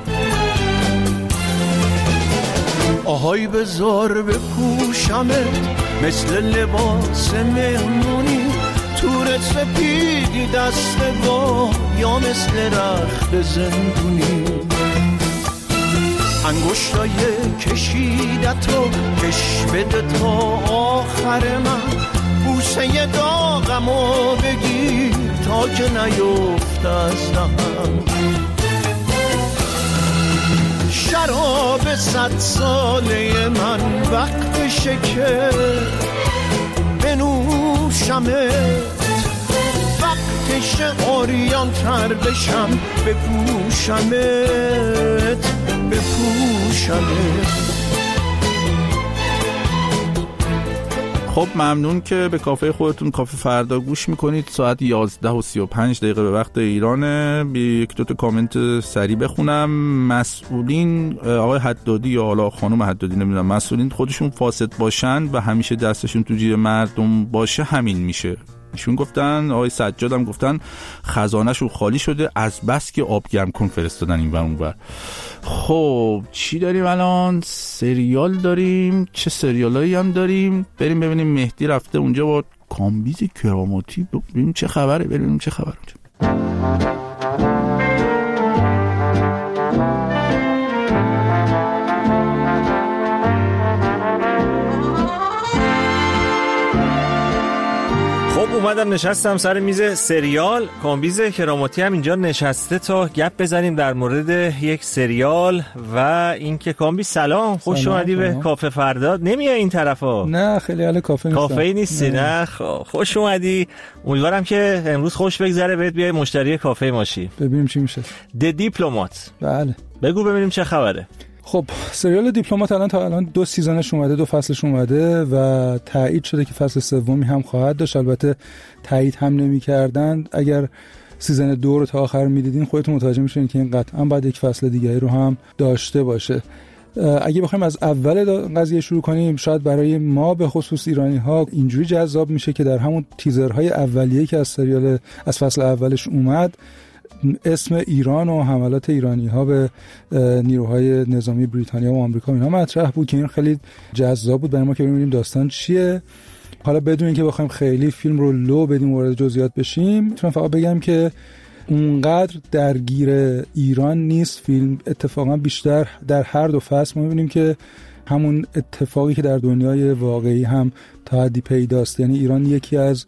آهای بزار بپوشمت مثل لباس مهمونی، تور سپیدی دست با یا مثل رخت زندونی، انگشتای کشیدت رو کش بده تا آخر من، بوسه داغمو بگیر تا که نیفت از دهن. شراب صد ساله من وقتشه که بنوشمت، وقتشه عریان تر بشم بپوشمت بپوشمت. خب ممنون که به کافه خودتون کافه فردا گوش میکنید. ساعت یازده و سی و پنج دقیقه به وقت ایرانه. بی یک دو تا کامنت سریع بخونم. مسئولین آقای حدادی یا حالا خانم حدادی نمیدونم، مسئولین خودشون فاسد باشن و همیشه دستشون تو جیب مردم باشه همین میشه. ایشون گفتن، آقای سجاد هم گفتن خزانه‌شون خالی شده از بس که آب گرم کن فرستادن این ور اون ور. خب چی داریم الان؟ سریال داریم. چه سریالایی هم داریم؟ بریم ببینیم. مهدی رفته اونجا با کامبیز کراماتی، ببینیم چه خبره. ببینیم چه خبره اونجا. اومدم نشستم سر میز سریال. کامبیز کراماتی هم اینجا نشسته تا گپ بزنیم در مورد یک سریال. و اینکه کامبیز سلام، خوش اومدی به کافه فردا. نمیای این طرفا؟ نه خیلی حال کافه نیستم. کافه نیستی؟ نه, نه. خوش اومدی. امیدوارم که امروز خوش بگذره بهت، بیای مشتری کافه ماشی. ببینیم چی میشه. د دیپلمات. بله بگو ببینیم چه خبره. خب سریال دیپلمات الان تا الان دو سیزنش اومده، دو فصلش اومده و تایید شده که فصل سومی هم خواهد داشت. البته تایید هم نمی‌کردن. اگر سیزن دو رو تا آخر می‌دیدین خودتون متوجه می‌شین که این قطعاً باید یک فصل دیگری رو هم داشته باشه. اگه بخوایم از اول قضیه شروع کنیم، شاید برای ما به خصوص ایرانی‌ها اینجوری جذاب میشه که در همون تیزرهای اولیه‌ای که از سریال از فصل اولش اومد، اسم ایران و حملات ایرانی‌ها به نیروهای نظامی بریتانیا و آمریکا اینا مطرح بود که این خیلی جذاب بود برای ما که ببینیم داستان چیه. حالا بدون اینکه بخوایم خیلی فیلم رو لو بدیم و وارد جزئیات بشیم، میتونم فقط بگم که اونقدر درگیر ایران نیست فیلم. اتفاقا بیشتر در هر دو فصل ما می‌بینیم که همون اتفاقی که در دنیای واقعی هم تا حدی پیداست، یعنی ایران یکی از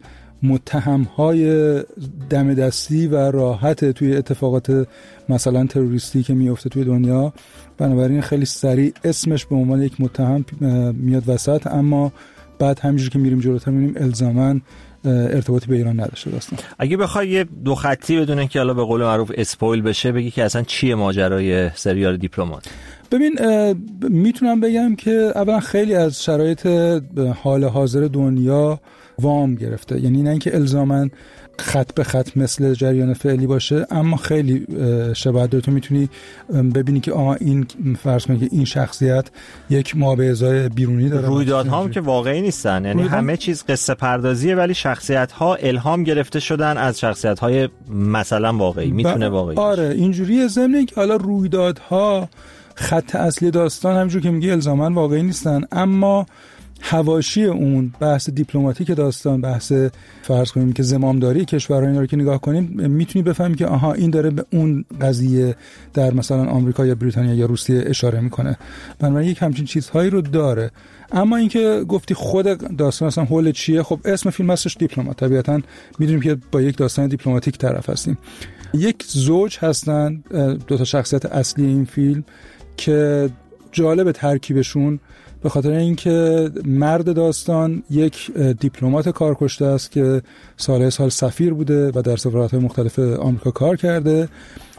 متهم‌های دم دستی و راحت توی اتفاقات مثلا تروریستی که میفته توی دنیا. بنابراین خیلی سریع اسمش به عنوان یک متهم میاد وسط، اما بعد همینجوری که میریم جلوتر میبینیم الزاماً ارتباطی به ایران نداشته داستان. اگه بخوای یه دو خطی بدون که حالا به قول معروف اسپویل بشه بگی که اصلا چیه ماجرای سریال دیپلمات؟ ببین میتونم بگم که اولا خیلی از شرایط حال حاضر دنیا وام گرفته، یعنی نه اینکه الزاماً خط به خط مثل جریان فعلی باشه، اما خیلی شباهت داره. تو میتونی ببینی که آها این فرض کنی که این شخصیت یک مابعضای بیرونی داره. رویدادها هم که واقعی نیستن، یعنی رویداد... همه چیز قصه پردازیه ولی شخصیت ها الهام گرفته شدن از شخصیت های مثلا واقعی. میتونه واقعی آره اینجوریه. ضمن که حالا رویدادها خط اصلی داستان همونجوری که میگی الزاماً واقعی نیستن، اما حواشی اون بحث دیپلماتیک داستان، بحث فرض کنیم که زمامداری کشورها، اینا رو که نگاه کنیم میتونی بفهمی که آها این داره به اون قضیه در مثلا آمریکا یا بریتانیا یا روسیه اشاره میکنه. بنابراین یک همچین چیزهایی رو داره. اما اینکه گفتی خود داستان اصلا حول چیه، خب اسم فیلم هستش دیپلمات، طبیعتاً میدونیم که با یک داستان دیپلماتیک طرف هستیم. یک زوج هستن، دو تا شخصیت اصلی این فیلم که جالب ترکیبشون، به خاطر اینکه مرد داستان یک دیپلمات کارکشته است که سال سال سفیر بوده و در سفارت‌های مختلف آمریکا کار کرده.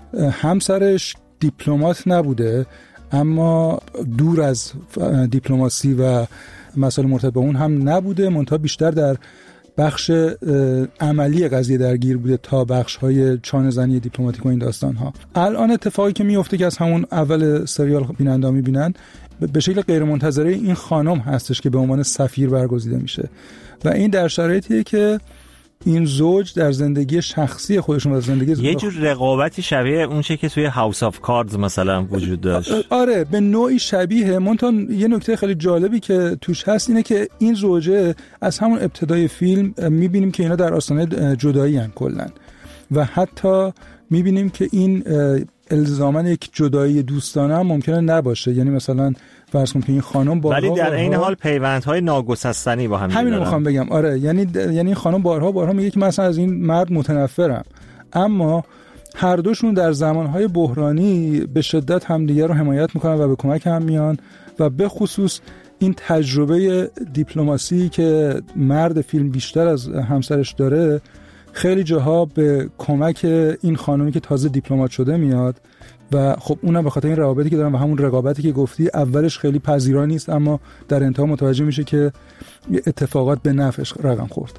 همسرش دیپلمات نبوده اما دور از دیپلماسی و مسائل مرتبط با اون هم نبوده، منتها بیشتر در بخش عملی قضیه درگیر بوده تا بخش‌های چانه‌زنی دیپلماتیک و این داستان‌ها. الان اتفاقی که میفته که از همون اول سریال بیننده می‌بینن به شکل غیرمنتظره این خانم هستش که به عنوان سفیر برگزیده میشه و این در شرایطیه که این زوج در زندگی شخصی خودشون و زندگی یه جور رقابتی شبیه اون چه که توی هاوس آف کاردز مثلا وجود داشت. آره به نوعی شبیه. منتها یه نکته خیلی جالبی که توش هست اینه که این زوجه از همون ابتدای فیلم میبینیم که اینا در آستانه جدایی هن کلن و حتی میبینیم که این الزاماً یک جدایی دوستانه هم ممکنه نباشه. یعنی مثلا فرض کن که این خانم بارها ولی در این بارها... حال پیوندهای ناگسستنی با هم همین رو میخوام بگم. آره یعنی یعنی این خانم بارها بارها میگه که مثلا از این مرد متنفرم، اما هر دوشون در زمانهای بحرانی به شدت همدیگه رو حمایت میکنن و به کمک هم میان و به خصوص این تجربه دیپلماسی که مرد فیلم بیشتر از همسرش داره خیلی جاها به کمک این خانومی که تازه دیپلمات شده میاد و خب اونم به خاطر این روابطی که دارن و همون رقابتی که گفتی اولش خیلی پذیرا نیست اما در انتها متوجه میشه که اتفاقات به نفعش رقم خورد.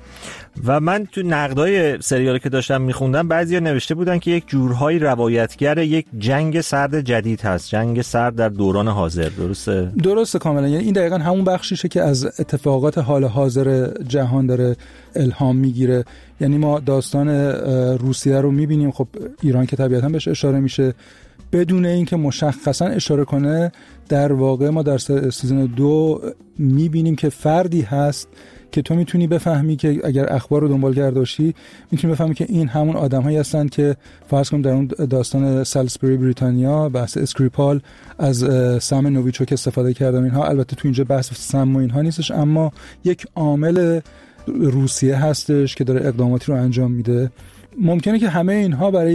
و من تو نقدای سریالی که داشتم میخوندم بعضیا نوشته بودن که یک جورهای روایتگر یک جنگ سرد جدید هست، جنگ سرد در دوران حاضر. درسته؟ درسته کاملا. یعنی این دقیقاً همون بخشیشه که از اتفاقات حال حاضر جهان داره الهام میگیره. یعنی ما داستان روسیه رو میبینیم، خب ایران که طبیعتاً بهش اشاره میشه بدون اینکه مشخصاً اشاره کنه. در واقع ما در سیزن دو میبینیم که فردی هست که تو میتونی بفهمی که اگر اخبار رو دنبال کرده باشی میتونی بفهمی که این همون آدم‌هایی هستن که فرض کنیم در اون داستان سالسبری بریتانیا بحث اسکریپال از سم نوویچوک استفاده کردن. اینها البته تو اینجا بحث سم و اینها نیستش، اما یک عامل روسیه هستش که داره اقداماتی رو انجام میده. ممکنه که همه اینها برای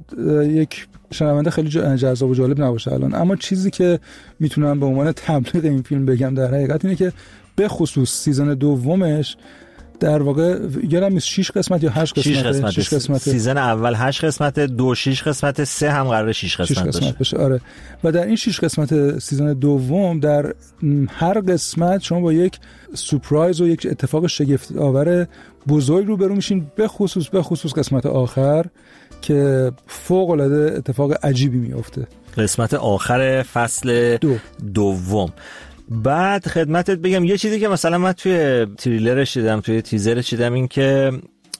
یک شنونده خیلی جذاب و جالب نباشه الان، اما چیزی که میتونم به عنوان تبلیغ این فیلم بگم در حقیقت اینه که به خصوص سیزن دومش در واقع یادم نیست شش قسمت یا هشت قسمت. شش قسمت. شش قسمت. سیزن اول هشت قسمت، دو شش قسمت، سه هم قراره شش قسمت, قسمت بشه. آره. و در این شش قسمت سیزن دوم در هر قسمت شما با یک سورپرایز و یک اتفاق شگفت آور بزرگ روبرو میشین، به خصوص به خصوص قسمت آخر که فوق العاده اتفاق عجیبی میفته. قسمت آخر فصل دو. دوم. بعد خدمتت بگم یه چیزی که مثلا من توی تریلرش دیدم، توی تیزرش دیدم، این که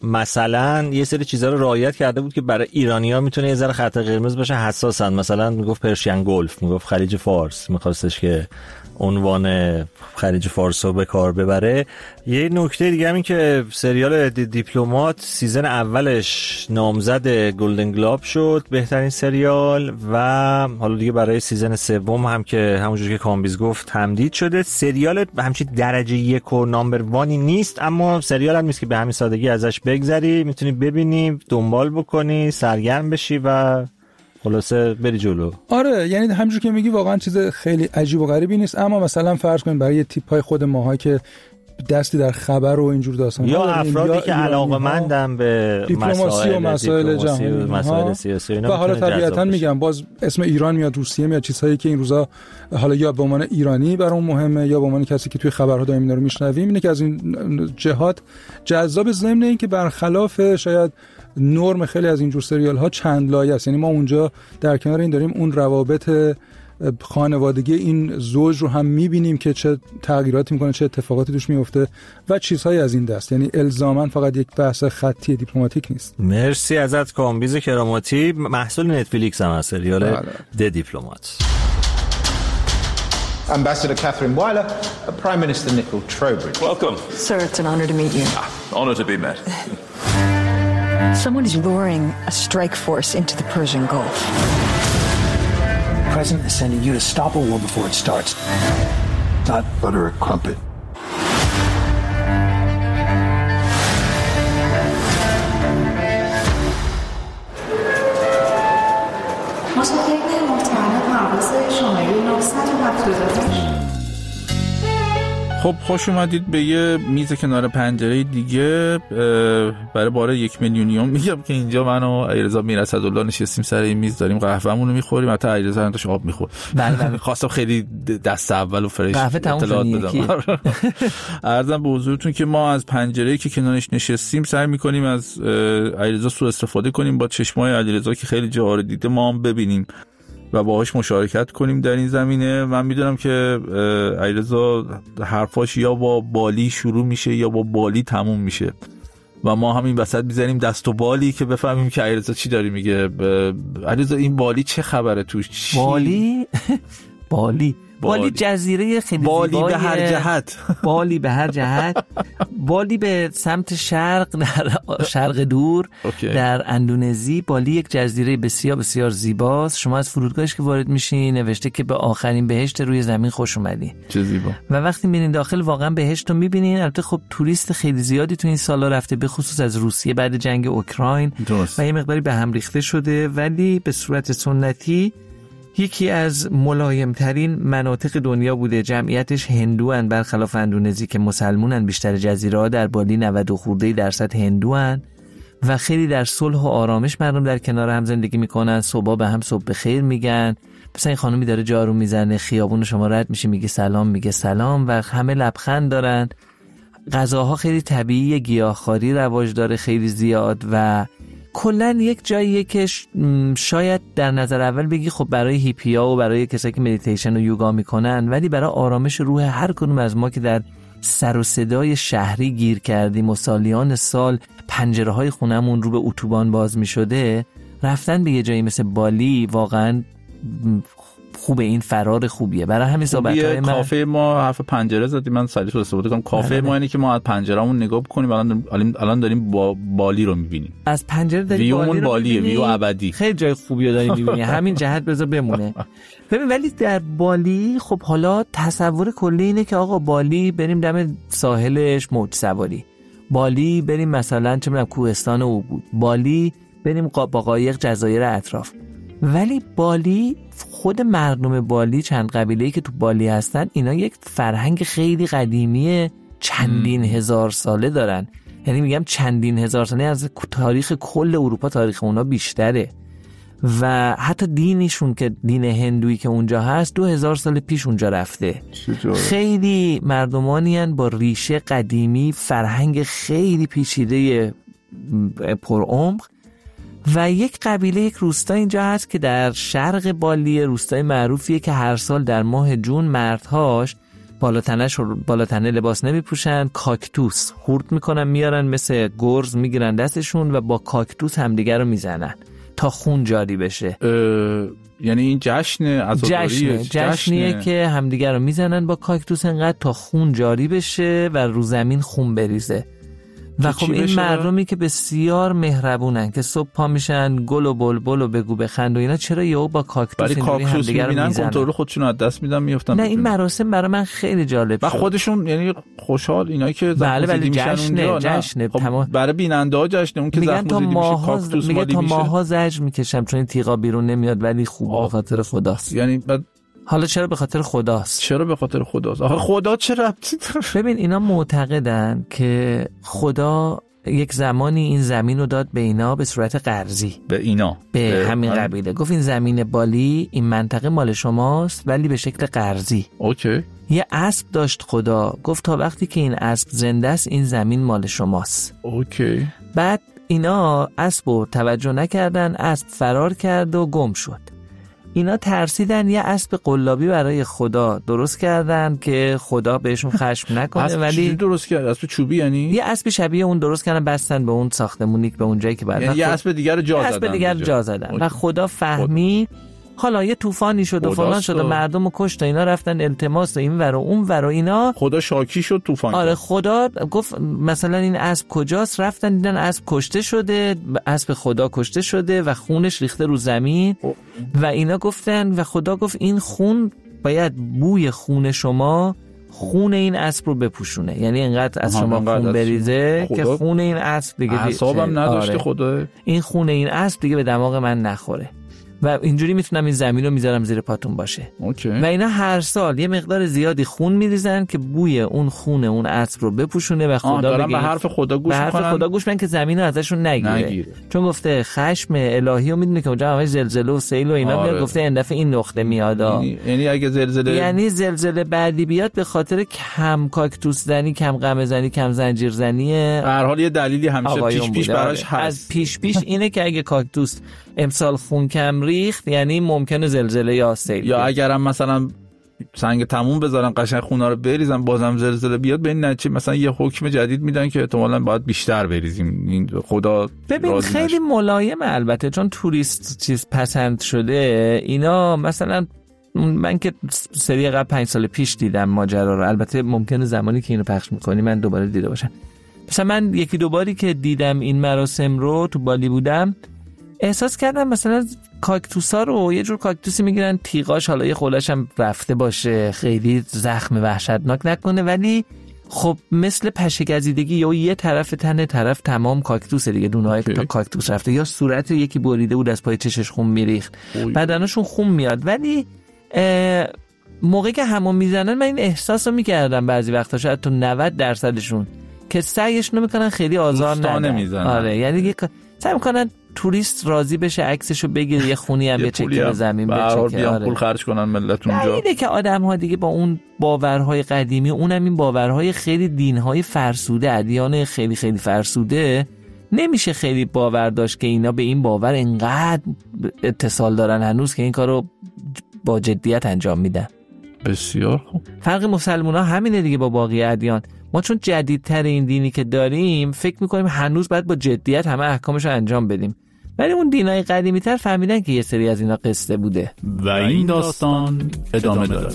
مثلا یه سری چیزا رو رعایت کرده بود که برای ایرانی‌ها میتونه یه ذره خط قرمز باشه، حساسن. مثلا میگفت پرشین گلف، میگفت خلیج فارس، میخواستش که عنوان خلیج فارس رو به کار ببره. یه نکته دیگه همین که سریال دیپلمات سیزن اولش نامزد گلدن گلوب شد بهترین سریال و حالا دیگه برای سیزن سوم هم که همونجوری که کامبیز گفت تمدید شده. سریال همچین درجه یک و نامبر وانی نیست، اما سریال هم نیست که به همین سادگی ازش بگذری، میتونی ببینی، دنبال بکنی، سرگرم بشی و خلاصه بری جلو. آره یعنی همونجوری که میگی واقعا چیز خیلی عجیب و غریبی نیست، اما مثلا فرض کنیم برای تیپ‌های خود ماها که دستی در خبر و اینجور داستان یا افرادی یا که علاقه‌مندن به دیپلماسی و مسائل جهانی و مسائل سیاسی و حالا طبیعتاً میگم باز اسم ایران میاد، روسیه میاد، چیزهایی که این روزا حالا یا به عنوان ایرانی برام مهمه یا به عنوان کسی که توی خبرها دائم اینا رو میشنویم، اینه که از این جهات جذاب. ضمن این که برخلاف شاید نرم خیلی از اینجور سریال ها چند لایه است. یعنی ما اونجا در کنار این داریم اون روابط خانوادگی این زوج رو هم میبینیم که چه تغییراتی میکنه، چه اتفاقاتی توش میفته و چیزهایی از این دست. یعنی الزاماً فقط یک بحث خطی دیپلماتیک نیست. مرسی ازت کامبیز کراماتی. محصول نتفلیکس هم هست سریال د دیپلمات. Ambassador Catherine Weiler, Prime Minister Nicole Trowbridge. Welcome. Sir, it's an honor to meet you. Ah, honor to be met. Someone is luring a strike force into the Persian Gulf. The president is sending you to stop a war before it starts. Not butter a crumpet. مشاهده محترم پرواز شماره نهصد و هفتاد و هشت. خب خوش اومدید به یه میز کنار پنجره دیگه. برای بار یک میلیونیوم میگم که اینجا من و علیرضا میراسدالله نشستیم سر این میز، داریم قهوه‌مون رو میخوریم. حتی علیرضا هم داشت آب میخورد. بله بله. خواستم خیلی دست اول و فرش اطلاعات بدم. عرضم به حضورتون که ما از پنجره‌ای که کنارش نشستیم سعی میکنیم از علیرضا سوء استفاده کنیم، با چشمای علیرضا که خیلی جاها رو دیده ما هم ببینیم و باهاش مشارکت کنیم در این زمینه. من میدونم که علیرضا حرفاش یا با بالی شروع میشه یا با بالی تموم میشه و ما همین وسط میزنیم دست و بالی که بفهمیم که علیرضا چی داری میگه. علیرضا این بالی چه خبره توش؟ چی؟ بالی بالی بالی جزیره خیلی بالی زیبای به هر جهت بالی به هر جهت بالی به سمت شرق، در شرق دور اوکی. در اندونزی. بالی یک جزیره بسیار بسیار زیباست. شما از فرودگاهش که وارد میشین نوشته که به آخرین بهشت روی زمین خوش اومدی. چه زیبا. و وقتی میرین داخل واقعا بهشت رو میبینین. البته خب توریست خیلی زیادی تو این سالا رفته، به خصوص از روسیه بعد جنگ اوکراین و یه مقداری به هم ریخته شده، ولی به صورت سنتی یکی از ملایمترین مناطق دنیا بوده. جمعیتش هندوان برخلاف اندونزی که مسلمونن. بیشتر جزیره ها در بالی نود خورده درصد هندوان و خیلی در صلح و آرامش مردم در کنار هم زندگی میکنن. صبح به هم صبح بخیر میگن. مثلا این خانومی داره جارو میزنه، خیابون شما رد میشه میگه سلام، میگه سلام و همه لبخند دارن. غذاها خیلی طبیعی، گیاهخواری رواج داره خیلی زیاد و کلن یک جاییه که شاید در نظر اول بگی خب برای هیپیا و برای کسایی که مدیتیشن و یوگا میکنن، ولی برای آرامش روح هر کدوم از ما که در سر و صدای شهری گیر کردیم و سالیان سال پنجره های خونمون رو به اتوبان باز میشده، رفتن به یه جایی مثل بالی واقعا خوبه. این فرار خوبیه. برای همین صحبت‌های من کافه ما حرف پنجره زدیم، من سریع تو استفاده کنم. کافه ما اینه که ما از پنجره‌مون نگاه بکنیم. الان الان داریم با بالی رو می‌بینیم. از پنجره داریم بالی رو بالیه، ویو ابدی. خیلی جای خوبی رو داریم می‌بینیم. همین جهت بذار بمونه. ببین ولی در بالی خب حالا تصور کلی اینه که آقا بالی بریم دم ساحلش موج سواری، بالی بریم مثلا چه می‌دونم کوهستان عبور، بالی بریم با قایق جزایر اطراف. ولی بالی، خود مردم بالی، چند قبیله‌ای که تو بالی هستن، اینا یک فرهنگ خیلی قدیمی چندین م. هزار ساله دارن. یعنی میگم چندین هزار ساله، از تاریخ کل اروپا تاریخ اونا بیشتره و حتی دینشون که دین هندویی که اونجا هست دو هزار سال پیش اونجا رفته. خیلی مردمانی هن با ریشه قدیمی، فرهنگ خیلی پیچیده پرعمق و یک قبیله، یک روستا اینجا هست که در شرق بالی، روستای معروفیه که هر سال در ماه جون مردهاش بالاتنش بالاتنه لباس نمیپوشن، کاکتوس خورد میکنن میارن مثل گرز میگیرن دستشون و با کاکتوس همدیگر رو میزنن تا خون جاری بشه. یعنی این جشن عزاداریه، جشنه جشنیه که همدیگر رو میزنن با کاکتوس انقدر تا خون جاری بشه و رو زمین خون بریزه. و خب این مردمی که بسیار مهربونن که صبح پا میشن گل و بلبل و بگو بخند و اینا، چرا یهو با کاکتوس اینجوری همدیگه رو میزنن؟ کنترل خودشون از دست میدن میافتن. نه این مراسم برای من خیلی جالب و خودشون یعنی خوشحال اینایی که بله بله جشنه جشنه خب تمام برای بیننده ها جشنه. اون که زخم زدی میشه کاکتوس میگه تا ماها زجر میکشم چون این تیغا بیرون نمیاد ولی خوب به خاطر خداست. یعنی بعد حالا چرا به خاطر خداست؟ چرا به خاطر خداست؟ آخه خدا چه ربطی داره؟ ببین اینا معتقدن که خدا یک زمانی این زمین رو داد به اینا به صورت قرضی. به اینا به, به همین قبیله گفت این زمین بالی، این منطقه مال شماست ولی به شکل قرضی. اوکی. یه اسب داشت خدا، گفت تا وقتی که این اسب زنده است این زمین مال شماست. اوکی. بعد اینا اسبو توجه نکردن، اسب فرار کرد و گم شد. اینا ترسیدن یه اسب قلابی برای خدا درست کردن که خدا بهشون خشم نکنه. ولی درست کرد اسب چوبی، یعنی یه اسب شبیه اون درست کردن بستن به اون ساختمونی به اون جایی که بعد یعنی یه اسب دیگر رو جا زدن. اسب دیگر جا زدن و خدا فهمید. حالا یه طوفانی شد و فلان شد و مردم رو کشت و اینا رفتن التماس این ور و اون ور و اینا. خدا شاکی شد طوفان. آره خدا گفت مثلا این اسب کجاست، رفتن دیدن اسب کشته شده، اسب خدا کشته شده و خونش ریخته رو زمین و اینا گفتن و خدا گفت این خون باید بوی خون شما خون این اسب رو بپوشونه، یعنی اینقدر از شما خون بریزه که خون این اسب دیگه اعصابم نداشته. آره. خدا این خون این اسب دیگه به دماغ من نخوره. و اینجوری میتونم این زمین رو میذارم زیر پاتون باشه. اوکی. و اینا هر سال یه مقدار زیادی خون میریزن که بوی اون خون اون عطر رو بپوشونه و خدا بگه به حرف خدا گوش به حرف میکنن. خدا گوش میکنن که زمین رو ازشون نگیره. نگیره. چون گفته خشم الهی رو میدونه که اونجا همش زلزله و سیل و اینا آره. میاد، گفته این دفعه این نقطه میاد. یعنی, یعنی اگه زلزله یعنی زلزله بعدی بیاد به خاطر کم کاکتوس زنی، کم قمه زنی، کم زنجیر زنی، به هر حال یه دلیلی همیشه پیش پیش براش هست. از پیش پیش اینه که اگه کاکتوس امسال خون کم ریخت یعنی ممکنه زلزله یا سیل، یا اگرم مثلا سنگ تموم بذارن قشنگ خونا رو بریزن بازم زلزله بیاد، به این نتیجه مثلا یه حکم جدید میدن که احتمالاً باید بیشتر بریزیم. این خدا ببین خیلی ملایمه البته، چون توریست چیز پسند شده اینا. مثلا من که سری قبل پنج سال پیش دیدم ماجرا رو، البته ممکنه زمانی که اینو پخش میکنی من دوباره دیده باشم. مثلا من یکی دو باری که دیدم این مراسم رو تو بالی بودم احساس کردم مثلا کاکتوسا رو یه جور کاکتوسی میگیرن تیغاش حالا یه خولش هم رفته باشه، خیلی زخم وحشتناک نکنه، ولی خب مثل پشه گزیدگی یا یه طرف تنه طرف تمام کاکتوس دیگه، دونه‌های تا کاکتوس رفته، یا صورت یکی بریده بود از پای چشش خون میریخت، بدنشون خون میاد. ولی موقعی که همون میزنن من این احساس رو میکردم بعضی وقتا شاید تو نود درصدشون که سعیشون رو میکنن خیلی آزار ندن. آره یعنی سعی میکنن توریست راضی بشه عکسشو بگیره، یه خونی هم یه چکه به زمین بچکه، آره پول خرج کنن ملت اونجا. اینه که آدم‌ها دیگه با اون باورهای قدیمی، اونم این باورهای خیلی دینهای فرسوده، ادیان خیلی خیلی فرسوده، نمیشه خیلی باور داشت که اینا به این باور اینقدر اتصال دارن هنوز که این کارو با جدیت انجام میدن. بسیار خوب. فرق مسلمان‌ها همینه دیگه با باقی ادیان. ما چون جدیدتر این دینی که داریم فکر میکنیم هنوز باید با جدیت همه احکامش رو انجام بدیم، ولی اون دینای قدیمی تر فهمیدن که یه سری از اینا قصه بوده و این داستان ادامه داره.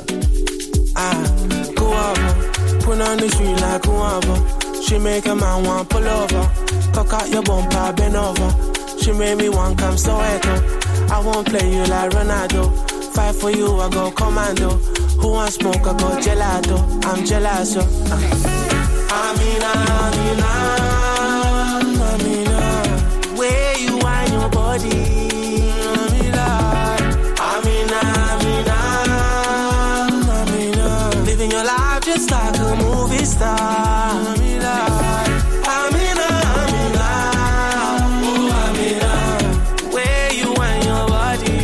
Fight for you, I go commando. Who wants smoke, I go gelato. I'm jealous, yo. Uh. Amina, Amina, Amina. Where you want your body? Amina, Amina, Amina, Amina. Living your life just like a movie star. Amina, Amina, Amina, oh Amina. Where you want your body?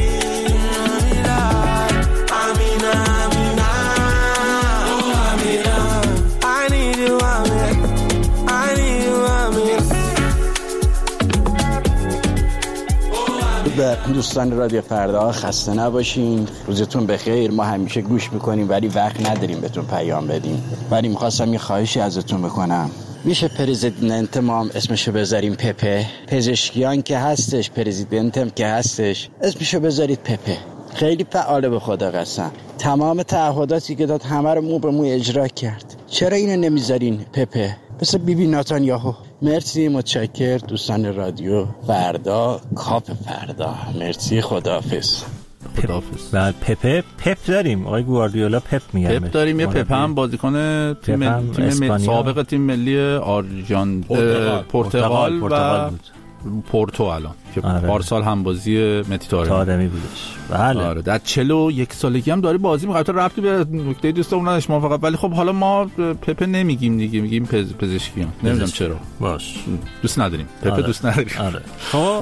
دوستان رادیو فردا خسته نباشین، روزتون بخیر. ما همیشه گوش میکنیم ولی وقت نداریم بهتون پیام بدیم، ولی میخواستم یه خواهشی ازتون بکنم. میشه پرزیدنت ما هم اسمشو بذاریم پپه؟ پزشکیان که هستش، پرزیدنتم که هستش، اسمشو بذارید پپه. خیلی فعاله به خدا قسم، تمام تعهداتی که داد همه رو مو به مو اجرا کرد. چرا اینو نمیذارین پپه؟ مثل بی بی ناتانیاهو. مرسی، متشکر دوستان رادیو فردا، کاپ فردا. مرسی، خداحافظ. خداحافظ. و پپه پپ داریم، آقای گواردیولا پپ میگن. پپ داریم، یه پپ هم بازیکن تیم تیم سابق تیم ملی آرژانتین پرتغال و پورتو الان که پارسال هم بازی متی طارمی بودش. بله. آره در چهل و یک سالگی هم داره بازی می‌کنه. البته ربطی به نکته دوستمون نداشت ما فقط، ولی خب حالا ما پپه نمیگیم دیگه، میگیم پز پزشکیان. نمیدونم چرا. باش. دوست نداریم. پپه آره. دوست نداریم. آره. خب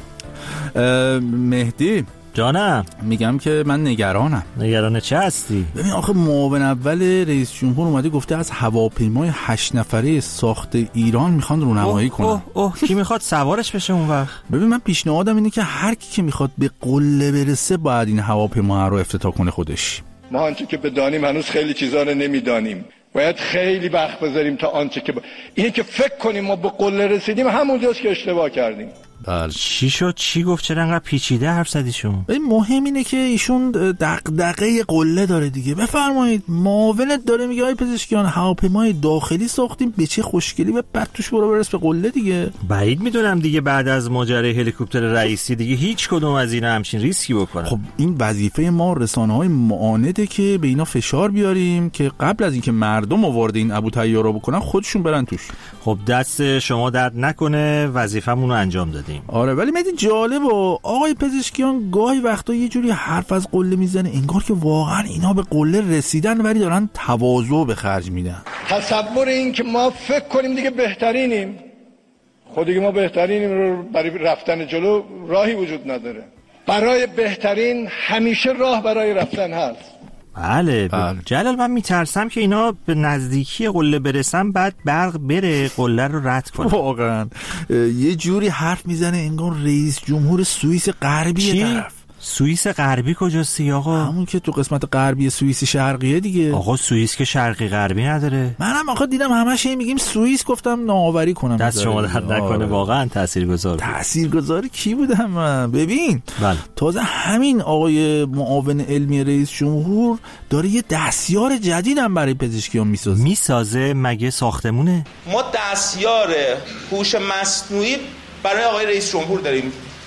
مهدی جانم، میگم که من نگرانم. نگران چه هستی؟ ببین آخه معاون اول رئیس جمهور اومده گفته از هواپیمای هشت نفره ساخت ایران میخوان رونمایی کنن. اوه اوه کی میخواد سوارش بشه اون وقت؟ ببین من پیشنهادم اینه که هر کی که میخواد به قله برسه باید این هواپیما رو افتتاح کنه خودش. ما آنچه که بدانیم هنوز خیلی چیزا رو نمیدانیم. باید خیلی وقت بذاریم تا آنچه که با... اینه که فکر کنیم ما به قله رسیدیم، همونجاست که اشتباه کردیم. بله. چی شد؟ چی گفت؟ چرا انقدر پیچیده حرف زدیشون؟ این مهم اینه که ایشون دغدغه قله داره دیگه. بفرمایید. معاونت داره میگه آی پزشکیان هواپیمای داخلی ساختیم به چه خوشگلی و بعد توش برو برس به قله دیگه. بعید میدونم دیگه بعد از ماجرای هلیکوپتر رئیسی دیگه هیچ کدوم از اینا همچین ریسکی بکنن. خب این وظیفه ما رسانه‌های معانده که به اینا فشار بیاریم که قبل از اینکه مردم وارد این ابوطیارا بکنن خودشون برن توش. خب دست شما درد نکنه، وظیفه‌مون رو انجام دادیم. کردیم. آره ولی مدی جالب و آقای پزشکیان گاهی وقتا یه جوری حرف از قله میزنه انگار که واقعا اینا به قله رسیدن ولی دارن تواضع به خرج میدن. تصور این که ما فکر کنیم دیگه بهترینیم، خود دیگه ما بهترینیم رو برای رفتن جلو راهی وجود نداره. برای بهترین همیشه راه برای رفتن هست. بله, بله. جلال من میترسم که اینا به نزدیکی قله برسن بعد برق بره قله رو رد کنه. واقعا یه جوری حرف میزنه انگار رئیس جمهور سوئیس غربی طرف. سوئیس غربی کجاستی آقا؟ همون که تو قسمت غربی سوئیس شرقیه دیگه. آقا سوئیس که شرقی غربی نداره. منم آقا دیدم همش میگیم سوئیس، گفتم نوآوری کنم. دست شما درد نکنه، واقعا تاثیرگذار. تاثیرگذار کی بودم من؟ ببین بله. تازه همین آقای معاون علمی رئیس جمهور داره یه دستیار جدیدم برای پزشکیان میسازه. میسازه مگه ساختمونه؟ ما دستیار هوش مصنوعی برای آقای رئیس جمهور داریم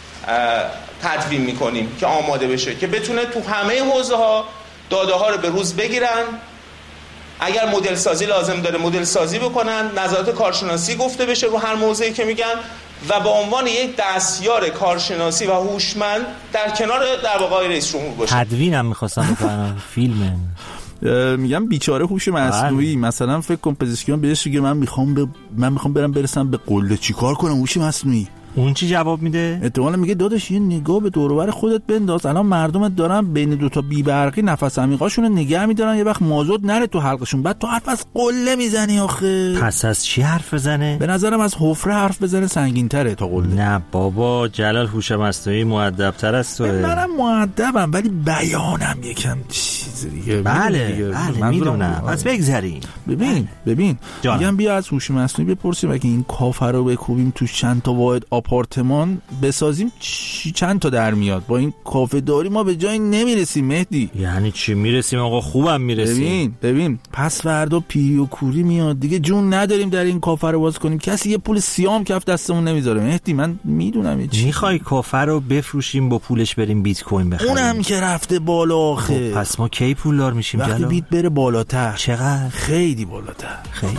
تدوین میکنیم که آماده بشه که بتونه تو همه حوزه ها داده ها رو به روز بگیرن، اگر مدل سازی لازم داره مدل سازی بکنن، نظرات کارشناسی گفته بشه رو هر موضوعی که میگن و به عنوان یک دستیار کارشناسی و هوشمند در کنار در واقع آقای رئیس جمهور باشه. تدوینم میخواستم بکنم فیلم میگم بیچاره هوش مصنوعی. مثلا فکر کن پزشکیان بهش میگه من میخوام ب... من میخوام برم برسم به قله، چیکار کنم؟ هوش مصنوعی اون چی جواب میده؟ احتمالاً میگه داداش یه نگاه به دور و بر خودت بنداز، الان مردمت دارن بین دو تا بی برقی نفس عمیقاشون رو نگه میدارن یه وقت مازوت نره تو حلقشون، بعد تو حرف از قله میزنی آخه. پس از چی حرف بزنه؟ به نظرم از حفره حرف بزنه سنگین‌تره تا قله. نه بابا جلال هوش مصنوعی مؤدب‌تر از توئه. منم مؤدبم ولی بیانم یکم چیز دیگه. بله دیگه. بله میدونم. پس بگذریم. ببین ببین میگم بیا از هوش مصنوعی بپرسیم اگه این کافر رو بکوبیم تو چند تا واحد آپارتمان بسازیم چی چند تا در میاد؟ با این کافه داری ما به جایی نمیرسیم مهدی. یعنی چی میرسیم آقا؟ خوبم میرسیم. ببین ببین پس فردا پیری و کوری میاد دیگه، جون نداریم در این کافه رو باز کنیم، کسی یه پول سیام کف دستمون نمیذاره مهدی. من میدونم چی میخوای کافه رو بفروشیم با پولش بریم بیت کوین بخریم؟ اونم که رفته بالا آخه. خب پس ما کی پولدار میشیم وقتی جلال؟ بیت بره بالاتر. چقدر؟ خیلی بالاتر. خیلی.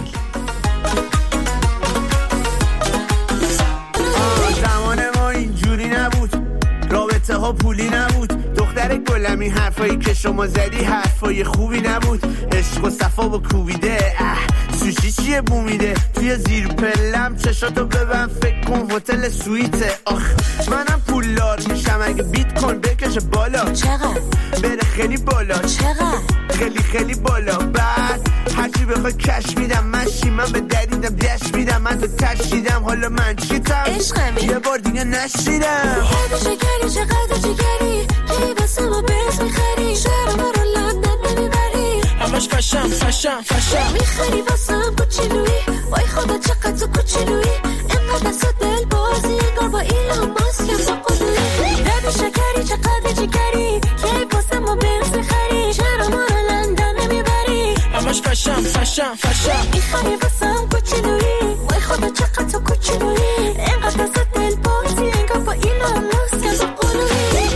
رابطه ها پولی نبود دختر گلم، این حرفایی که شما زدی حرفای خوبی نبود. عشق و صفا با کوبیده سوشی چیه بومیده توی زیر پلم، چشاتو ببن فکر کن هتل سویته. آخ منم پولدار میشم اگه بیت کوین بکشه بالا. چقدر؟ بره خیلی بالا. چقدر؟ خیلی خیلی بالا. بعد هرچی بخوای کش میدم، من شیمم به دریدم دش میدم، من تو تشیدم حالا من چیتم یه بار دیگه نشیدم. شکری چقدر جگری کی واسه ما برس میخری، شهر ما رو لندن نمیبری، همش فشم فشم فشم میخری واسم کوچولویی، وای خدا چقدر تو کوچولویی، انقدر دست دل بازی انگار با ایلان ماسک با قدویی. ببی شکری چقدر جگری کی واسه ما برس میخری، شهر ما رو لندن نمیبری، همش فشم فشم فشم میخری واسم کوچولویی، وای خدا چقدر تو کوچولویی، انقدر دست دل بازی انگار با ایلان ماسک با قدویی.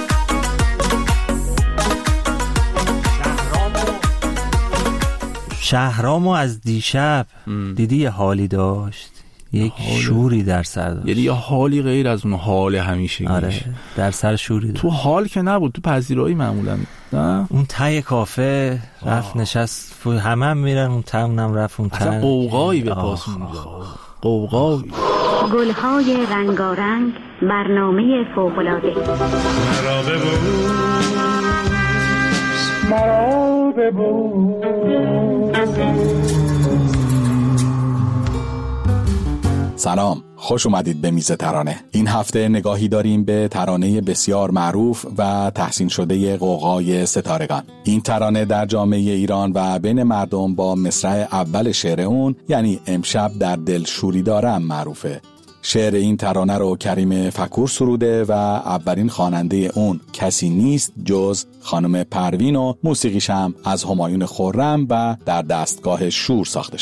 شهرامو از دیشب دیدی یه حالی داشت، یک حال... شوری در سر داشت، یعنی یه حالی غیر از اون حال همیشه. آره در سر شوری داشت. تو حال که نبود، تو پذیرایی معمولا نه. اون ته کافه رفت آه. نشست، همه هم میرن اون ته، اونم رفت اون ته، اصلا قوقایی به پاس میده، قوقایی. گلهای رنگارنگ، برنامه فوق‌العاده. مرا ببوس مرا ببوس. سلام، خوش اومدید به میز ترانه. این هفته نگاهی داریم به ترانه بسیار معروف و تحسین شده غوغای ستارگان. این ترانه در جامعه ایران و بین مردم با مصرع اول شعر اون، یعنی امشب در دل شوری دارم، معروفه. شعر این ترانه رو کریم فکور سروده و اولین خواننده اون کسی نیست جز خانم پروین و موسیقیش هم از همایون خرم و در دستگاه شور ساخته شده.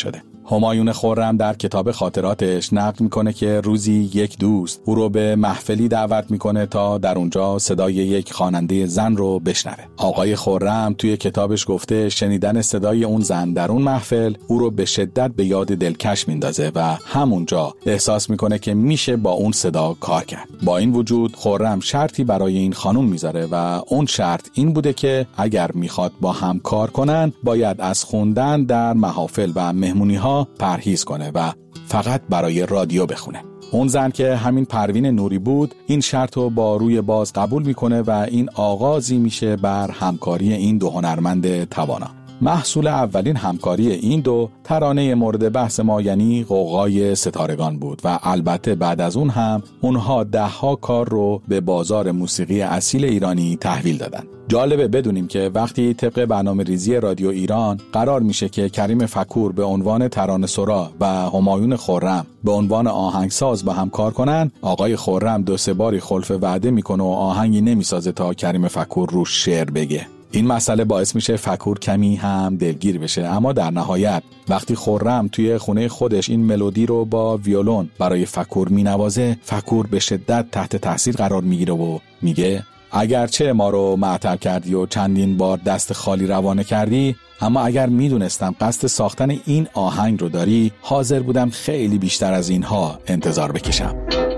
همایون خرم در کتاب خاطراتش نقل میکنه که روزی یک دوست او رو به محفلی دعوت میکنه تا در اونجا صدای یک خواننده زن رو بشنوه. آقای خرم توی کتابش گفته شنیدن صدای اون زن در اون محفل او رو به شدت به یاد دلکش میندازه و همونجا احساس میکنه که میشه با اون صدا کار کرد. با این وجود خرم شرطی برای این خانم میذاره و اون شرط این بوده که اگر میخواد با هم کار کنن باید از خوندن در محافل و مهمونی ها پرهیز کنه و فقط برای رادیو بخونه. اون زن که همین پروین نوری بود این شرط رو با روی باز قبول میکنه و این آغازی میشه بر همکاری این دو هنرمند توانا. محصول اولین همکاری این دو ترانه مورد بحث ما یعنی غوغای ستارگان بود و البته بعد از اون هم اونها ده ها کار رو به بازار موسیقی اصیل ایرانی تحویل دادن. جالبه بدونیم که وقتی طبق برنامه ریزی رادیو ایران قرار میشه که کریم فکور به عنوان ترانه سرا و همایون خرم به عنوان آهنگساز با هم کار کنن، آقای خرم دو سه باری خلف وعده میکنه و آهنگی نمیسازه تا کریم فکور رو شعر بگه. این مسئله باعث میشه فکور کمی هم دلگیر بشه، اما در نهایت وقتی خرم توی خونه خودش این ملودی رو با ویولون برای فکور مینوازه، فکور به شدت تحت تاثیر قرار میگیره و میگه اگرچه ما رو معطل کردی و چندین بار دست خالی روانه کردی، اما اگر میدونستم قصد ساختن این آهنگ رو داری، حاضر بودم خیلی بیشتر از اینها انتظار بکشم.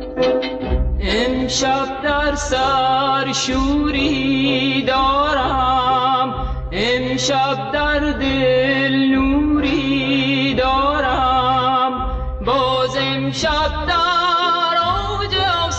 امشب در سر شوری دارم، امشب در دل نوری دارم، باز امشب در اوج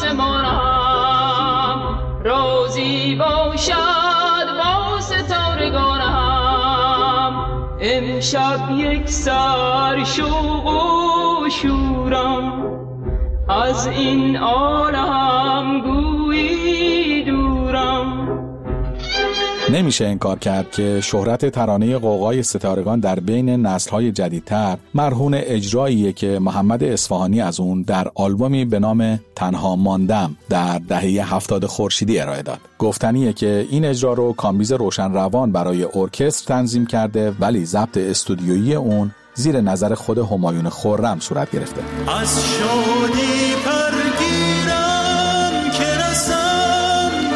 آسمانم، روزی باشد با ستارگانم. امشب یک سر شوق و شورم، از این عالم گویی دورم. نمیشه انکار کرد که شهرت ترانه غوغای ستارگان در بین نسل‌های جدیدتر مرهون اجراییه که محمد اصفهانی از اون در آلبومی به نام تنها ماندم در دهه هفتاد خورشیدی ارائه داد. گفتنیه که این اجرا رو کامبیز روشن روان برای ارکستر تنظیم کرده، ولی ضبط استودیویی اون زیر نظر خود همایون خرم صورت گرفته. از شادی پرگیرم که رسم به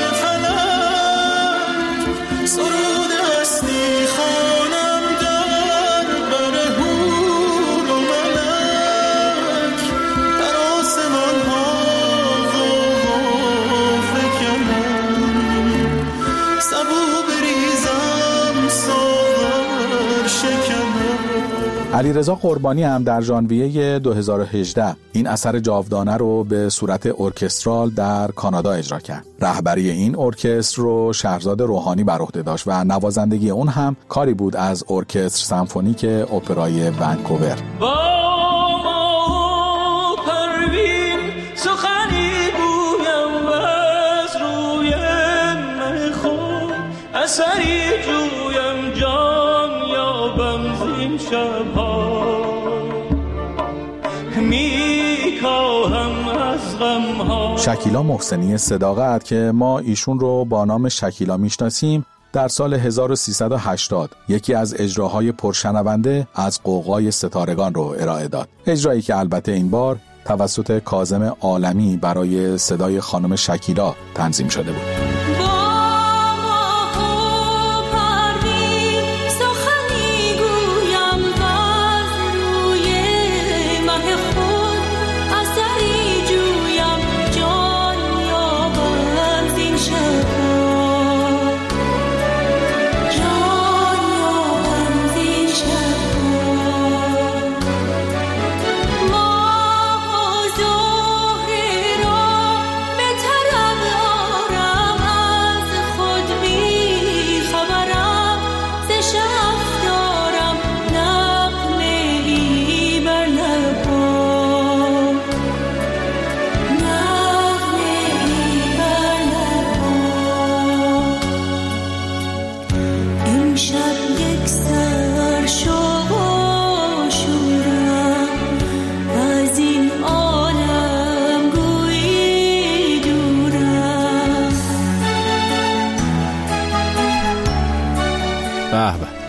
فلک، سرود هستی خوانم در بر هور و ملک، در آسمان ها غوغا فکنم، سبو بریزم ساغر شکنم. علیرضا قربانی هم در ژانویه دو هزار و هجده این اثر جاودانه رو به صورت ارکسترال در کانادا اجرا کرد. رهبری این ارکستر رو شهرزاد روحانی بر عهده داشت و نوازندگی اون هم کاری بود از ارکستر سمفونیک اپرای ونکوور. با ما پروین سخنی گویم و از روی من خود اثری جویم، جان یابم زین شبها میکاهم از غمها. شکیلا محسنی صداقت که ما ایشون رو با نام شکیلا میشناسیم در سال هزار و سیصد و هشتاد یکی از اجراهای پرشنونده از غوغای ستارگان رو ارائه داد. اجرایی که البته این بار توسط کاظم عالمی برای صدای خانم شکیلا تنظیم شده بود.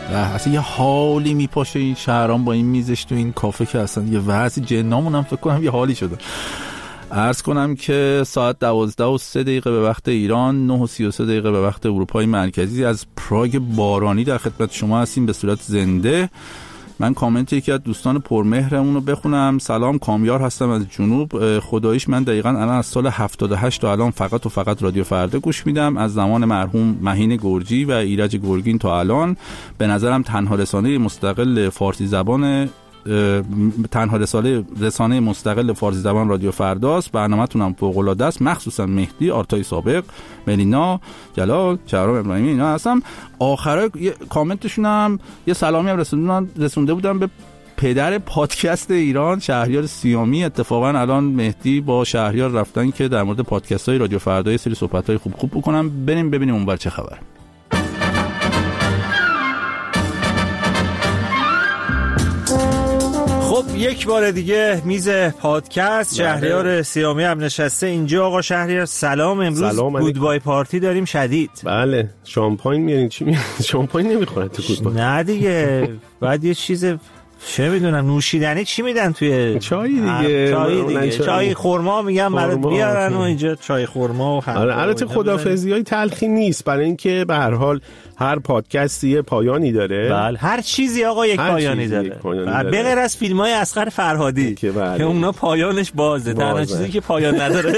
اصلا یه حالی میپاشه این شهرام با این میزش تو این کافه که اصلا یه وضعی جنامون هم فکر کنم یه حالی شده. عرض کنم که ساعت دوازده و سه دقیقه به وقت ایران، نه و سی و سه دقیقه به وقت اروپای مرکزی از پراگ بارانی در خدمت شما هستیم به صورت زنده. من کامنت یکی از دوستان پرمهرمون رو بخونم. سلام، کامیار هستم از جنوب. خداییش من دقیقاً الان از سال هفتاد و هشت تا الان فقط و فقط رادیو فردا گوش میدم، از زمان مرحوم مهین گرجی و ایرج گرگین تا الان. به نظرم تنها رسانه مستقل فارسی زبان تنها رسانه رسانه مستقل فارسی زبان رادیو فرداست. برنامه‌تون هم فوق‌العاده است، مخصوصا مهدی، آرتای سابق، ملینا، جلال، شهرام ابراهیمی اینا هستم. آخرای کامنتشون هم یه سلامی هم رسوندن رسونده بودم به پدر پادکست ایران، شهریار سیامی. اتفاقا الان مهدی با شهریار رفتن که در مورد پادکست‌های رادیو فردا یه سری صحبت‌های خوب خوب بکنم. بریم ببینیم اونور چه خبر. خب یک بار دیگه میز پادکست شهریار سیامی هم نشسته اینجا. آقا شهریار سلام. امروز سلام گودبای پارتی داریم شدید. بله. شامپاین میارین؟ چی میارین؟ شامپاین نمیخورن تو گودبای؟ نه دیگه بعد یه چیز چه میدونم نوشیدنی چی میدن توی چای دیگه؟ چای دیگه چای خرما میگم برات بیارن و اینجا چای خرما و خرما. آره البته خدافظیای تلخی نیست، برای اینکه به هر حال هر پادکستی یه پایانی داره. بله هر چیزی آقا یک پایانی داره، به غیر از فیلم‌های اصغر فرهادی که, که اونا پایانش بازه. تنها چیزی که پایان نداره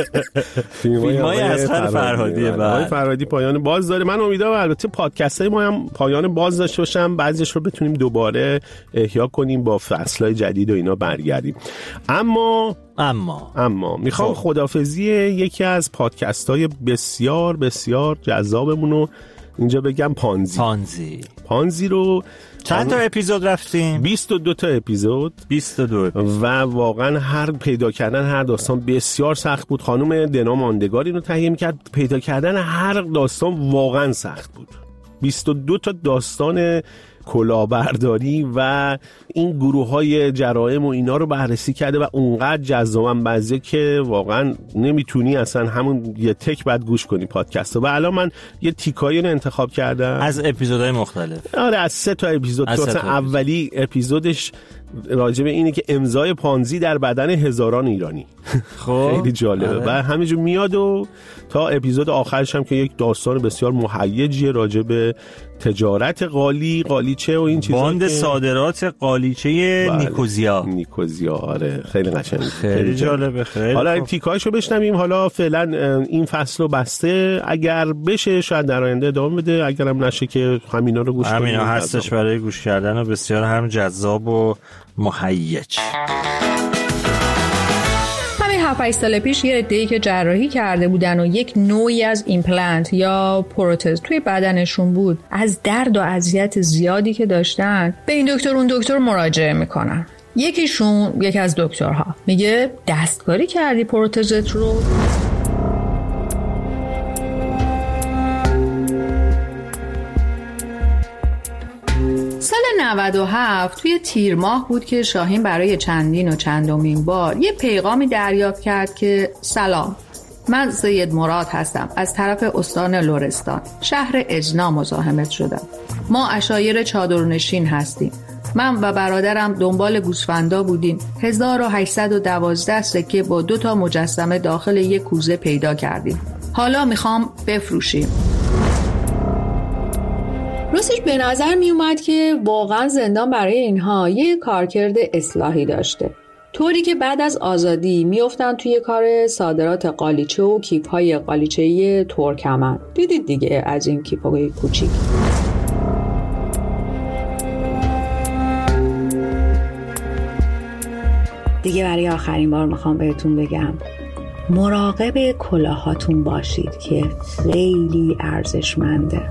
فیلم‌های اصغر فرهادیه. بله فرهادی پایان باز داره. من امیدوارم البته پادکست‌های ما هم پایان باز داشته باشن، بعضیش رو بتونیم دوباره احیا کنیم با فصل‌های جدید و اینا برگردیم. اما اما اما میخوام خدافظی یکی از پادکست‌های بسیار بسیار جذابمون رو اینجا بگم. پانزی پانزی پانزی رو چند تا اپیزود رفتیم؟ بیست و دو تا اپیزود بیست و دو و واقعا هر پیدا کردن هر داستان بسیار سخت بود. خانم دنا ماندگاری رو تهیه می‌کرد. پیدا کردن هر داستان واقعا سخت بود. بیست و دو تا داستان کلاهبرداری و این گروه‌های جرایم و اینا رو بررسی کرده و اونقدر جذابن بعضی که واقعا نمیتونی اصلا همون یه تک بعد گوش کنی پادکست رو. و الان من یه تیکایی رو انتخاب کردم از اپیزودهای مختلف. آره از سه تا اپیزود. تا اولی اپیزودش راجع به اینه که امضای پانزی در بدن هزاران ایرانی. خب خیلی جالبه و همینجور میاد و تا اپیزود آخرش هم که یک داستان بسیار مهیجیه راجع به تجارت قالی، قالیچه و این چیزا، باند صادرات قالیچه بله. نیکوزیا نیکوزیا آره خیلی قشنگ، خیلی, خیلی جالبه. خیلی حالا این تیکایشو بشنویم. حالا فعلا این فصل رو بسته، اگر بشه شاید در آینده ادامه بده، اگرم نشه که همینا رو گوش کنیم. همینا هستش برای گوش کردن و بسیار هم جذاب و مهیج. هفت سال پیش یه عده‌ای که جراحی کرده بودن و یک نوعی از ایمپلنت یا پروتز توی بدنشون بود، از درد و اذیت زیادی که داشتن به این دکتر اون دکتر مراجعه میکنن. یکیشون یکی از دکترها میگه دستکاری کردی پروتزت رو؟ سال نود و هفت توی تیر ماه بود که شاهین برای چندین و چندمین بار یه پیغامی دریافت کرد که سلام، من سید مراد هستم، از طرف استان لرستان شهر اجنا مزاحمت شدم. ما عشایر چادرنشین هستیم. من و برادرم دنبال گوسفندا بودیم. هزار و هشتصد و دوازده سکه با دو تا مجسمه داخل یک کوزه پیدا کردیم. حالا میخوام بفروشیم. راستش به نظر می اومد که واقعا زندان برای اینها یه کارکرد اصلاحی داشته، طوری که بعد از آزادی میافتن توی کار صادرات قالیچه و کیف‌های قالیچه‌ای ترکمن. دیدید دیگه از این کیف‌های کوچیک. دیگه برای آخرین بار میخوام بهتون بگم مراقب کلاهاتون باشید که خیلی ارزشمنده.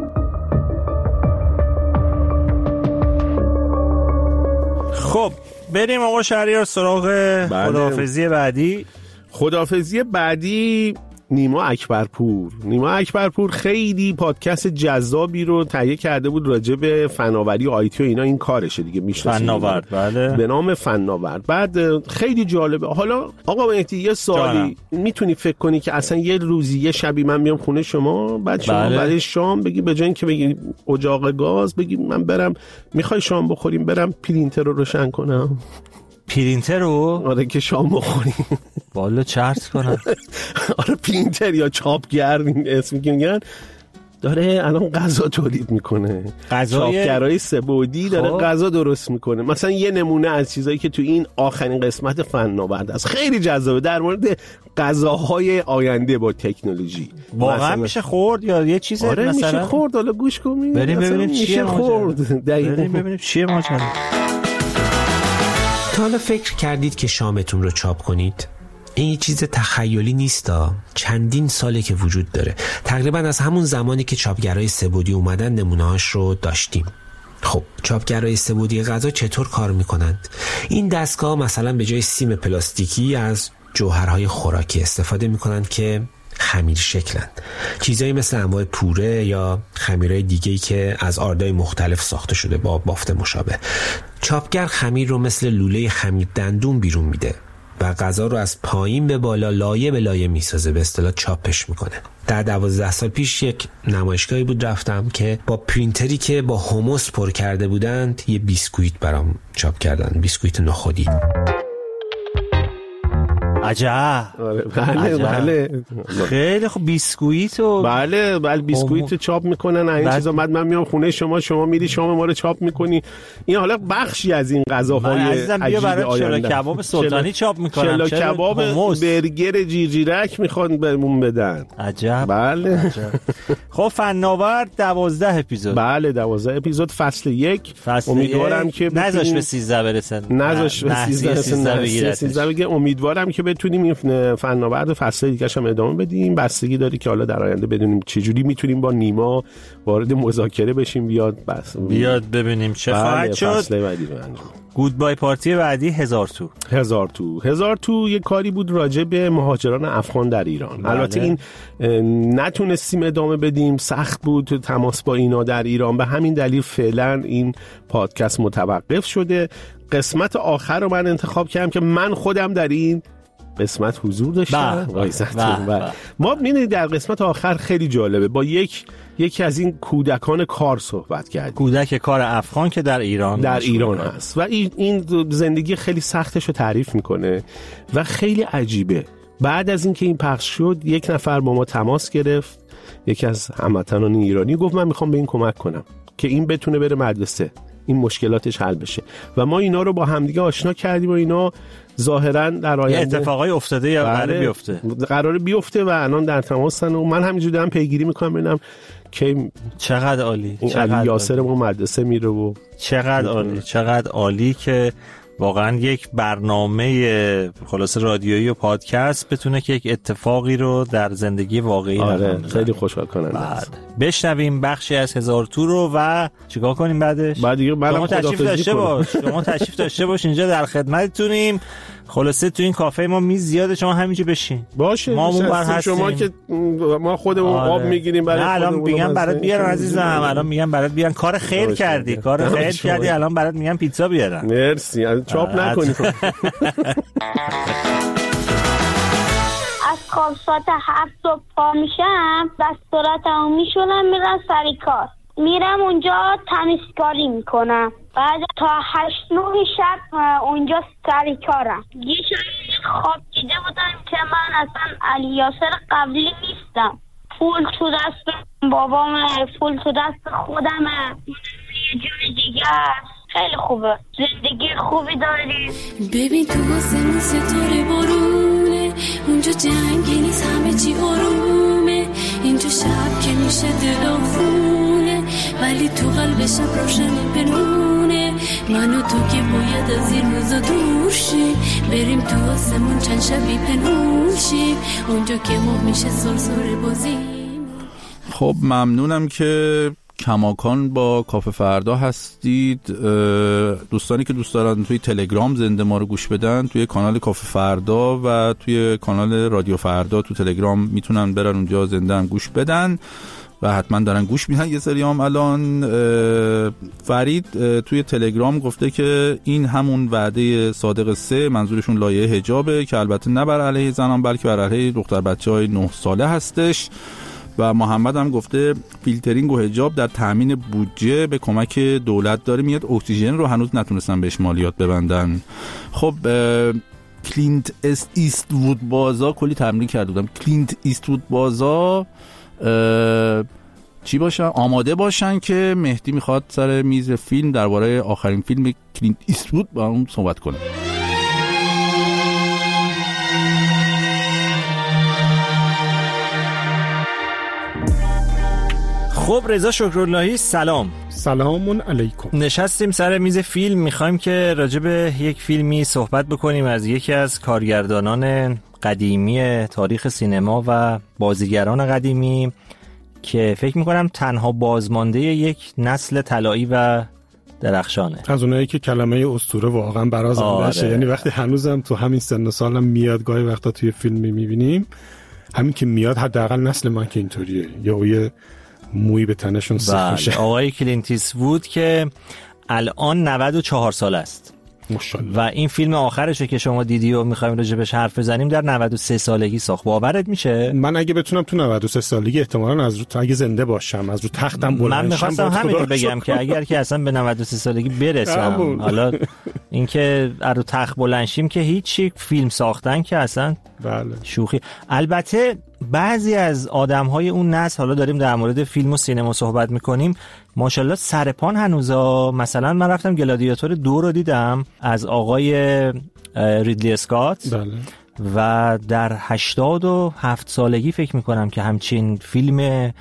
خب بریم آقا شهریار سراغ بله. خداحافظی بعدی. خداحافظی بعدی نیما اکبرپور. نیما اکبرپور خیلی پادکست جذابی رو تهیه کرده بود راجع به فناوری و آیتی و اینا. این کارشه دیگه، میشناسید فناورد، بله، به نام فناورد. بعد خیلی جالبه. حالا آقا مهدی یه سوالی، میتونی فکر کنی که اصلا یه روزی یه شبی من بیام خونه شما، بعد شما بله. برای شام بگی به جای اینکه بگی اجاق گاز، بگی من برم میخوای شام بخوریم، برم پرینتر رو روشن کنم؟ پرینتر رو؟ آره که شام بخوریم. والا چرت کنم. آره پرینتر یا چاپگر اسمی که میگن داره الان غذا تولید میکنه، چاپگرای سه‌بعدی داره غذا درست میکنه. مثلا یه نمونه از چیزایی که تو این آخرین قسمت فناورد است خیلی جذابه در مورد غذاهای آینده با تکنولوژی. واقعا میشه خورد یا یه چیز آره مثلا میشه خورد؟ حالا گوش کن بریم ببینیم چیه خورد. بریم ببینیم چیه ماجرا. تا حالا فکر کردید که شامتون رو چاپ کنید؟ این یه چیز تخیلی نیستا، چندین ساله که وجود داره. تقریبا از همون زمانی که چاپگرای سه‌بعدی اومدن نمونه‌هاش رو داشتیم. خب چاپگرای سه‌بعدی غذا چطور کار میکنند؟ این دستگاه مثلا به جای سیم پلاستیکی از جوهرهای خوراکی استفاده میکنند که خمیر شکلند. چیزایی مثل انواع پوره یا خمیرهای دیگه‌ای که از آردای مختلف ساخته شده با بافت مشابه. چاپگر خمیر رو مثل لوله خمیر دندون بیرون میده و غذا رو از پایین به بالا لایه به لایه میسازه، به اصطلاح چاپش میکنه. در دوازده سال پیش یک نمایشگاهی بود رفتم که با پرینتری که با هموس پر کرده بودند یه بیسکویت برام چاپ کردن، بیسکویت نخودی. عجب. بله بله خیلی خوب. بیسکویت و بله بله بیسکویت چاپ میکنن این چیزا. بعد من میام خونه شما، شما میری شام ما رو چاپ میکنی. این حالا بخشی از این غذاهای عجیب آینده. چلو کباب سلطانی چاپ میکنن، چلو کباب برگر جیرجیرک میخوان بهمون بدن. عجب. بله. خب فناورد دوازده اپیزود. بله دوازده اپیزود فصل یک. امیدوارم که نذاش به سیزده برسن. نذاش به سیزده برسن. امیدوارم که بتونیم این فناورد فصل دیگه هم ادامه بدیم. بستگی داره که حالا در آینده بدونیم چجوری میتونیم با نیما وارد مذاکره بشیم، بیاد بس بیاد ببینیم چه خواهد شد. گودبای پارتی بعدی هزار تو هزار تو هزار تو یه کاری بود راجع به مهاجران افغان در ایران. بله. البته این نتونستیم ادامه بدیم، سخت بود تماس با اینا در ایران، به همین دلیل فعلا این پادکست متوقف شده. قسمت آخر رو من انتخاب کردم که من خودم در این قسمت حضور داشتم. ما می‌بینید در قسمت آخر خیلی جالبه، با یک یکی از این کودکان کار صحبت کردیم. کودک کار افغان که در ایران در ایران هست و این این زندگی خیلی سختش رو تعریف میکنه و خیلی عجیبه. بعد از اینکه این پخش شد یک نفر با ما تماس گرفت، یکی از هموطنان ایرانی، گفت من میخوام به این کمک کنم که این بتونه بره مدرسه، این مشکلاتش حل بشه. و ما اینا رو با همدیگه آشنا کردیم و اینا ظاهرا در آینده اتفاقای افتاده یا قراره بیفته قراره بیفته و الان در تماسن و من همینجوری دارم پیگیری میکنم ببینم که چقدر عالی، این علی یاسر ما مدرسه میره و چقدر عالی، چقدر عالی که واقعا یک برنامه خلاص رادیویی و پادکست بتونه که یک اتفاقی رو در زندگی واقعی آره خیلی خوشحال کننده است. بشنویم بخشی از هزار تو رو و چیکار کنیم بعدش؟ بعد دیگه منم تشریف داشته باش. شما تشریف داشته باش، اینجا در خدمتتونیم. خلاصه تو این کافه ما میز زیاده، شما همینجا بشین باشه. ما اون بر هستیم. شما که ما خودمون آره. آب میگیریم برای خودمون. الان میگم برات بیارن عزیزم، الان میگم برات بیارن. کار خیر کردی، کار خیر کردی. الان برات میگم پیتزا بیارن. مرسی، چاپ نکنی. از خواب ساعت هفت صبح پا میشم، دستورات هم میشونم، میرم سر کار. میرم اونجا تمیزکاری میکنم. بعد تا هشت نه شب اونجا سر کارم. یه شب خواب دیده بودم که من اصلا علی یاسر قبلی نیستم. پول تو دست بابامه، پول تو دست خودمه، یه جور دیگه است. خیلی خوبه، زندگی خوبی داری. ببین تو آسمون ستاره بارونه، اونجا جنگی نیست، همه چی آرومه. اینجا شب که میشه دل خونه، ولی تو قلب شب روشن پنونه. من و تو که باید از این روزا دور شیم، بریم تو آسمون چند شبی پنهون شیم، اونجا که ما میشه سرسره بازی. خب ممنونم که کماکان با کافه فردا هستید. دوستانی که دوست دارن توی تلگرام زنده ما رو گوش بدن، توی کانال کافه فردا و توی کانال رادیو فردا تو تلگرام میتونن برن اونجا زنده هم گوش بدن و حتما دارن گوش میدن. یه سری هم الان فرید توی تلگرام گفته که این همون وعده صادق سه، منظورشون لایحه حجابه که البته نه بر علیه زنان بلکه بر علیه دختر بچهای نه ساله هستش. و محمد هم گفته فیلترینگ و حجاب در تامین بودجه به کمک دولت داره میاد، اکسیژن رو هنوز نتونستن بهش مالیات ببندن. خب کلینت ایستوود بازا کلی تمرین کرده بودم. کلینت ایستوود بازا چی باشن؟ آماده باشن که مهدی میخواد سر میز فیلم درباره آخرین فیلم کلینت ایستوود با اون صحبت کنه. خب رضا شکراللهی سلام. سلام علیکم. نشستیم سر میز فیلم، میخوایم که راجع به یک فیلمی صحبت بکنیم از یکی از کارگردانان قدیمی تاریخ سینما و بازیگران قدیمی که فکر میکنم تنها بازمانده یک نسل طلایی و درخشانه، از اونایی که کلمه اسطوره واقعا برازنده آره. شه. یعنی وقتی هنوزم تو همین سن و سالم میاد، گاهی وقتا توی فیلم میبینیم همین که میاد، حداقل نسل من که اینطوریه، یا یه موی به تنشون سیخ میشه. آقای کلینت ایستوود که الان نود و چهار سال است ماشاءالله. و این فیلم آخرشه که شما دیدی و میخوایم راجع بهش حرف بزنیم در نود و سه سالگی ساخت. باورت میشه؟ من اگه بتونم تو نود و سه سالگی احتمالاً از رو اگه زنده باشم از رو تختم بلند شم. من می‌خواستم همین رو بگم که اگر که اصلا به نود و سه سالگی برسم، حالا اینکه از رو تخت بلند شیم که هیچی، فیلم ساختن که اصلا بله شوخی. البته بعضی از آدم‌های اون نسل، حالا داریم در مورد فیلم و سینما صحبت می‌کنیم، ماشاءالله سرپان هنوزا. مثلا من رفتم گلادیاتور دو رو دیدم از آقای ریدلی اسکات. بله. و در هشتاد و هفت سالگی فکر می‌کنم که همچین فیلم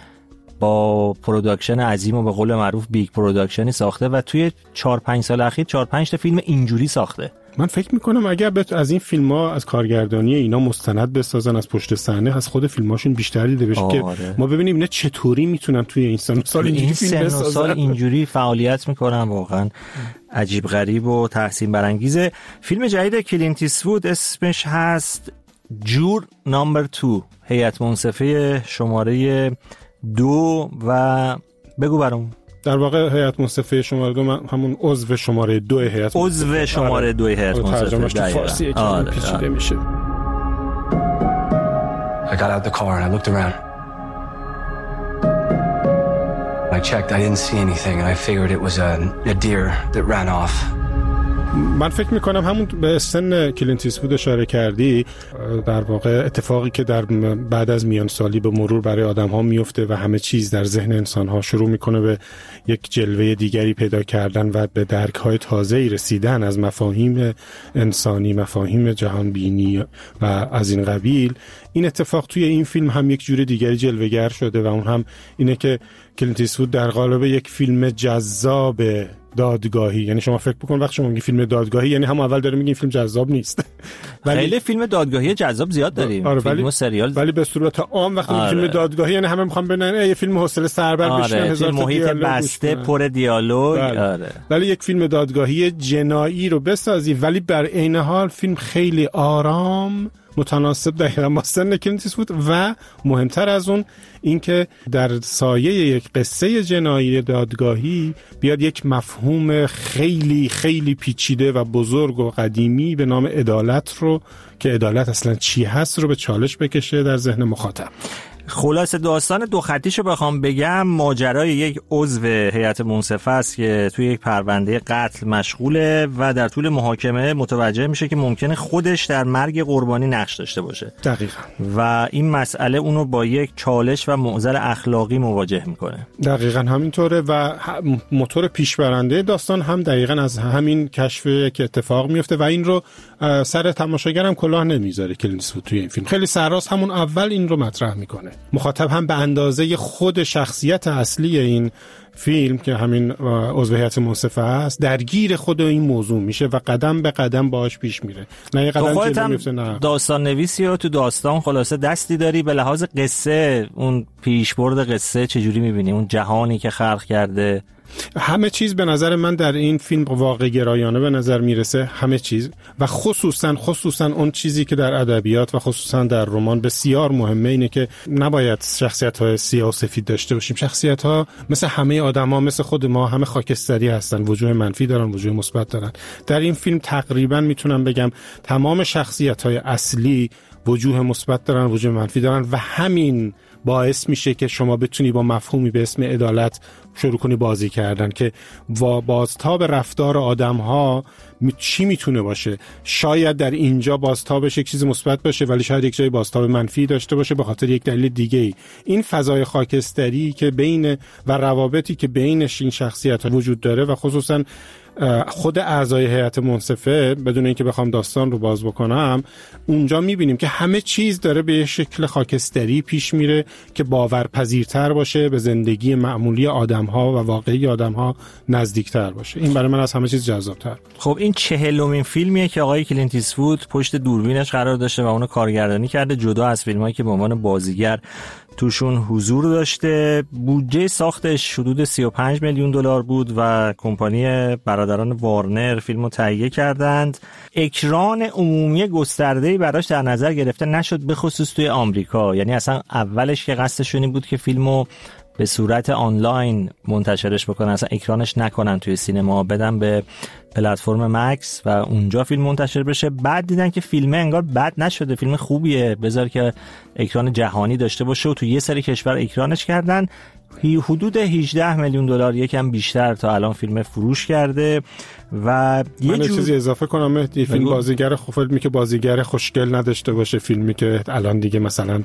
با پروداکشن عظیم و به قول معروف بیگ پروداکشنی ساخته و توی چهار پنج سال اخیر چهار پنج تا فیلم اینجوری ساخته. من فکر میکنم اگر بت... از این فیلم ها از کارگردانی اینا مستند بسازن، از پشت صحنه از خود فیلماشون بیشتر دیده بشه آره. که ما ببینیم اینا چطوری میتونن توی این سن و سال اینجوری این فیلم سن و بسازن. سال اینجوری فعالیت میکنن، واقعا عجیب غریب و تحسین برانگیزه. فیلم جدید کلینت ایستوود اسمش هست جور نامبر دو، هیئت منصفه شماره دو. و بگو برام. در واقع هیئت منصفه شماره دو همون عضو شماره دو هیئت عضو شماره دو هیئت منصفه. ترجمهش تو فارسی یکم پیچیده میشه. I got out the car and I looked around. I checked, I didn't see anything and I figured it was a, a deer that ran off. من فکر میکنم همون به سن کلینت ایستوود اشاره کردی، در واقع اتفاقی که در بعد از میان سالی به مرور برای آدم ها میفته و همه چیز در ذهن انسان ها شروع میکنه به یک جلوه دیگری پیدا کردن و به درک های تازه‌ای رسیدن از مفاهیم انسانی، مفاهیم جهان بینی و از این قبیل. این اتفاق توی این فیلم هم یک جور دیگری جلوه‌گر شده و اون هم اینه که کلینت ایستوود در قالب یک فیلم جذاب دادگاهی، یعنی شما فکر بکن وقتی شما میگی فیلم دادگاهی یعنی هم اول داره میگین فیلم جذاب نیست. ولی خیلی فیلم دادگاهی جذاب زیاد داریم. آره فیلم ولی و سریال، ولی به صورت عام وقتی آره. فیلم دادگاهی یعنی همه میخوان ببینن یه فیلم حوصله سربر آره. بشینن هزار تا محیط بسته پر دیالوگ. بله. آره. ولی یک فیلم دادگاهی جنایی رو بسازی ولی بر عین حال فیلم خیلی آرام، متناسب دقیقا با سن کلینت ایستوود و مهمتر از اون اینکه در سایه یک قصه جنایی دادگاهی بیاد یک مفهوم خیلی خیلی پیچیده و بزرگ و قدیمی به نام عدالت رو، که عدالت اصلا چی هست، رو به چالش بکشه در ذهن مخاطب. خلاصه داستان دو خطیشو بخوام بگم، ماجرای یک عضو هیئت منصفه است که توی یک پرونده قتل مشغوله و در طول محاکمه متوجه میشه که ممکنه خودش در مرگ قربانی نقش داشته باشه. دقیقاً. و این مسئله اونو با یک چالش و معضل اخلاقی مواجه میکنه. دقیقاً همینطوره و موتور پیشبرنده داستان هم دقیقاً از همین کشف که اتفاق میفته و این رو سر تماشاگرم کلاه نمیذاره کلینت ایستوود توی این فیلم. خیلی سرراست همون اول این رو مطرح میکنه. مخاطب هم به اندازه خود شخصیت اصلی این فیلم که همین عضو هیئت منصفه است درگیر خود این موضوع میشه و قدم به قدم باهاش پیش میره. نه یه قدم جلو میفته. نه داستان نویسی و تو داستان خلاصه دستی داری. به لحاظ قصه اون پیشبرد قصه چجوری میبینی؟ اون جهانی که خلق کرده، همه چیز به نظر من در این فیلم واقع گرایانه به نظر میرسه، همه چیز، و خصوصا خصوصا اون چیزی که در ادبیات و خصوصا در رمان بسیار مهمه اینه که نباید شخصیت‌های سیاه و سفید داشته باشیم. شخصیت‌ها مثل همه آدم‌ها، مثل خود ما، همه خاکستری هستن، وجوه منفی دارن، وجوه مثبت دارن. در این فیلم تقریبا میتونم بگم تمام شخصیت‌های اصلی وجوه مثبت دارن، وجوه منفی دارن و همین باعث میشه که شما بتونی با مفهومی به اسم عدالت شروع کنی بازی کردن که بازتاب رفتار آدم‌ها چی میتونه باشه. شاید در اینجا بازتابش یک چیز مثبت باشه ولی شاید یک جای بازتاب منفی داشته باشه به خاطر یک دلیل دیگه ای. این فضای خاکستری که بین و روابطی که بینش این شخصیت‌ها وجود داره و خصوصا خود اعضای هیئت منصفه، بدون اینکه بخوام داستان رو باز بکنم، اونجا میبینیم که همه چیز داره به شکل خاکستری پیش میره که باورپذیرتر باشه، به زندگی معمولی آدم‌ها و واقعی آدم‌ها نزدیکتر باشه. این برای من از همه چیز جذاب‌تر. خب این چهلمین فیلمیه که آقای کلینت ایستوود پشت دوربینش قرار داشته و اونو کارگردانی کرده، جدا از فیلمایی که به عنوان بازیگر توشون حضور داشته. بودجه ساختش حدود سی و پنج میلیون دلار بود و کمپانی برادران وارنر فیلمو تهیه کردند. اکران عمومی گسترده‌ای براش در نظر گرفته نشد، به خصوص توی آمریکا. یعنی اصلا اولش که قصدشون این بود که فیلمو به صورت آنلاین منتشرش بکنن، اصلا اکرانش نکنن توی سینما، بدن به پلتفرم مکس و اونجا فیلم منتشر بشه. بعد دیدن که فیلم انگار بد نشده، فیلم خوبیه، بذار که اکران جهانی داشته باشه و تو یه سری کشور اکرانش کردن. حدود هجده میلیون دلار، یکم بیشتر تا الان فیلم فروش کرده. و یه من جور... چیزی اضافه کنم، مهدی، فیلم بازیگر فیلمی که بازیگر خوشگل نداشته باشه، فیلمی که الان دیگه مثلا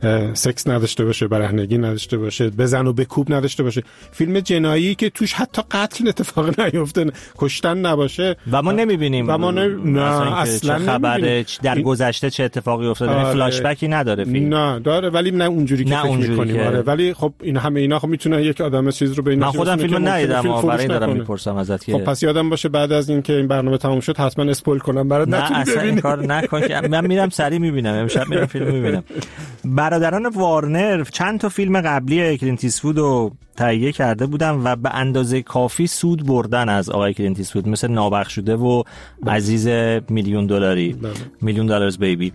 سکس نداشته باشه، برهنگی نداشته باشه، بزن و بکوب نداشته باشه، فیلم جنایی که توش حتی قتل اتفاق نیفته، کشتن نباشه و ما نمیبینیم و ما نه, نه اصلا چه خبره، در این... گذشته چه اتفاقی افتاده. آره. فلاش بکی نداره فیلم. نه داره ولی نه اونجوری که فکر می‌کنیم. آره ولی خب این همه اینا خب میتونه یک آدم چیز رو بین. من خودم فیلم ندیدم، برای دارم میپرسم ازت که خب پس یادم باشه بعد از این که این برنامه تموم شد حتما اسپویل کنم برات، نتونی ببینی. نه اصلا این کار نکن که من میرم سری میبینم، امشب میرم فیلم میبینم. برادران وارنر چند تا فیلم قبلی کلینت ایستوود رو تهیه کرده بودن و به اندازه کافی سود بردن از آقای کلینت ایستوود، مثل نابخشوده و عزیز میلیون دلاری، میلیون دلارز بیبی،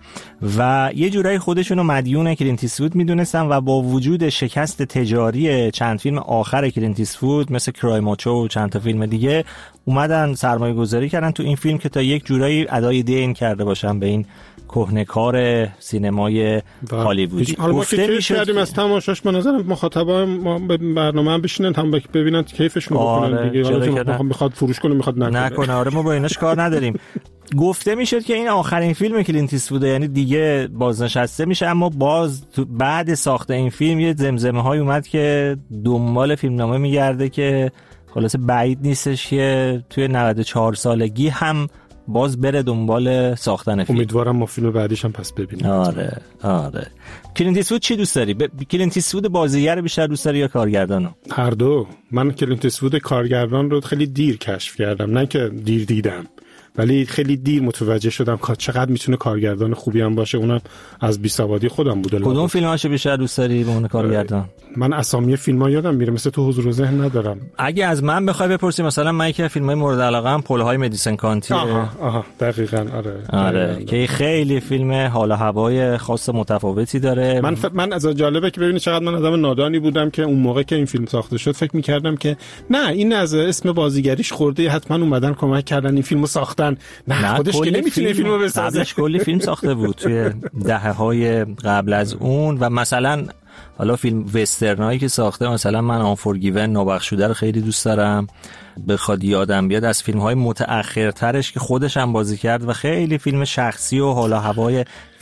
و یه جورایی خودشونو مدیون کلینت ایستوود میدونستن و با وجود شکست تجاری چند فیلم آخر کلینت ایستوود مثل کرای ماچو و چند تا فیلم دیگه، اومدن سرمایه گذاری کردن تو این فیلم که تا یک جورایی ادای دین کرده باشن به این کهنه‌کار سینمای هالیوودی. گفته میشه کردیم از تماشاش به نظر مخاطبا ما به برنامه هم بشینن هم ببینن کیفشون بکنن دیگه. حالا میخواد فروش کنه میخواد نکنه نکنه آره ما با ایناش کار نداریم. گفته میشد که این آخرین فیلم کلینت ایستوود، یعنی دیگه بازنشسته میشه، اما باز بعد ساخت این فیلم یه زمزمه های اومد که دنبال فیلمنامه میگرده که خلاصه بعید نیستش که توی نود و چهار سالگی هم باز بره دنبال ساختن فیلم. امیدوارم ما فیلم بعدیش هم پس ببینیم. آره آره. کلینت ایستوود چی دوست داری؟ ب... کلینت ایستوود بازیگر بیشتر دوست داری یا کارگردانو؟ هر دو. من کلینت ایستوود کارگردان رو خیلی دیر کشف کردم، نه که دیر دیدم ولی خیلی دیر متوجه شدم که چقدر میتونه کارگردان خوبی هم باشه، اونم از بیسوادی خودم بوده. کدوم فیلماشو بیشتر دوست داری به عنوان کارگردان؟ من اسامی فیلم‌ها یادم میره، مثل تو حضور ذهن ندارم. اگه از من بخوای بپرسی مثلا من که فیلم‌های مورد علاقه‌ام پل‌های مدیسن کانتی. آها آها دقیقاً آره. آره دقیقاً. که خیلی فیلم حال و هوای خاص متفاوتی داره. من ف... من از جالبه که ببینید چقدر من آدم نادانی بودم که اون موقع که این فیلم ساخته شد فکر می‌کردم که نه این از اسم بازیگریش خورده، حتما اومدن کمک کردن این فیلمو ساختن. نه خودش که نمیتونه فیلمو بسازه. قبلش کلی فیلم ساخته بود توی دهه‌های قبل از اون و مثلا حالا فیلم وسترنایی که ساخته، مثلا من آنفورگیون نابخشوده رو خیلی دوست دارم، بخواد یادم بیاد از فیلم‌های متأخرترش که خودش هم بازی کرد و خیلی فیلم شخصی و حالا هوای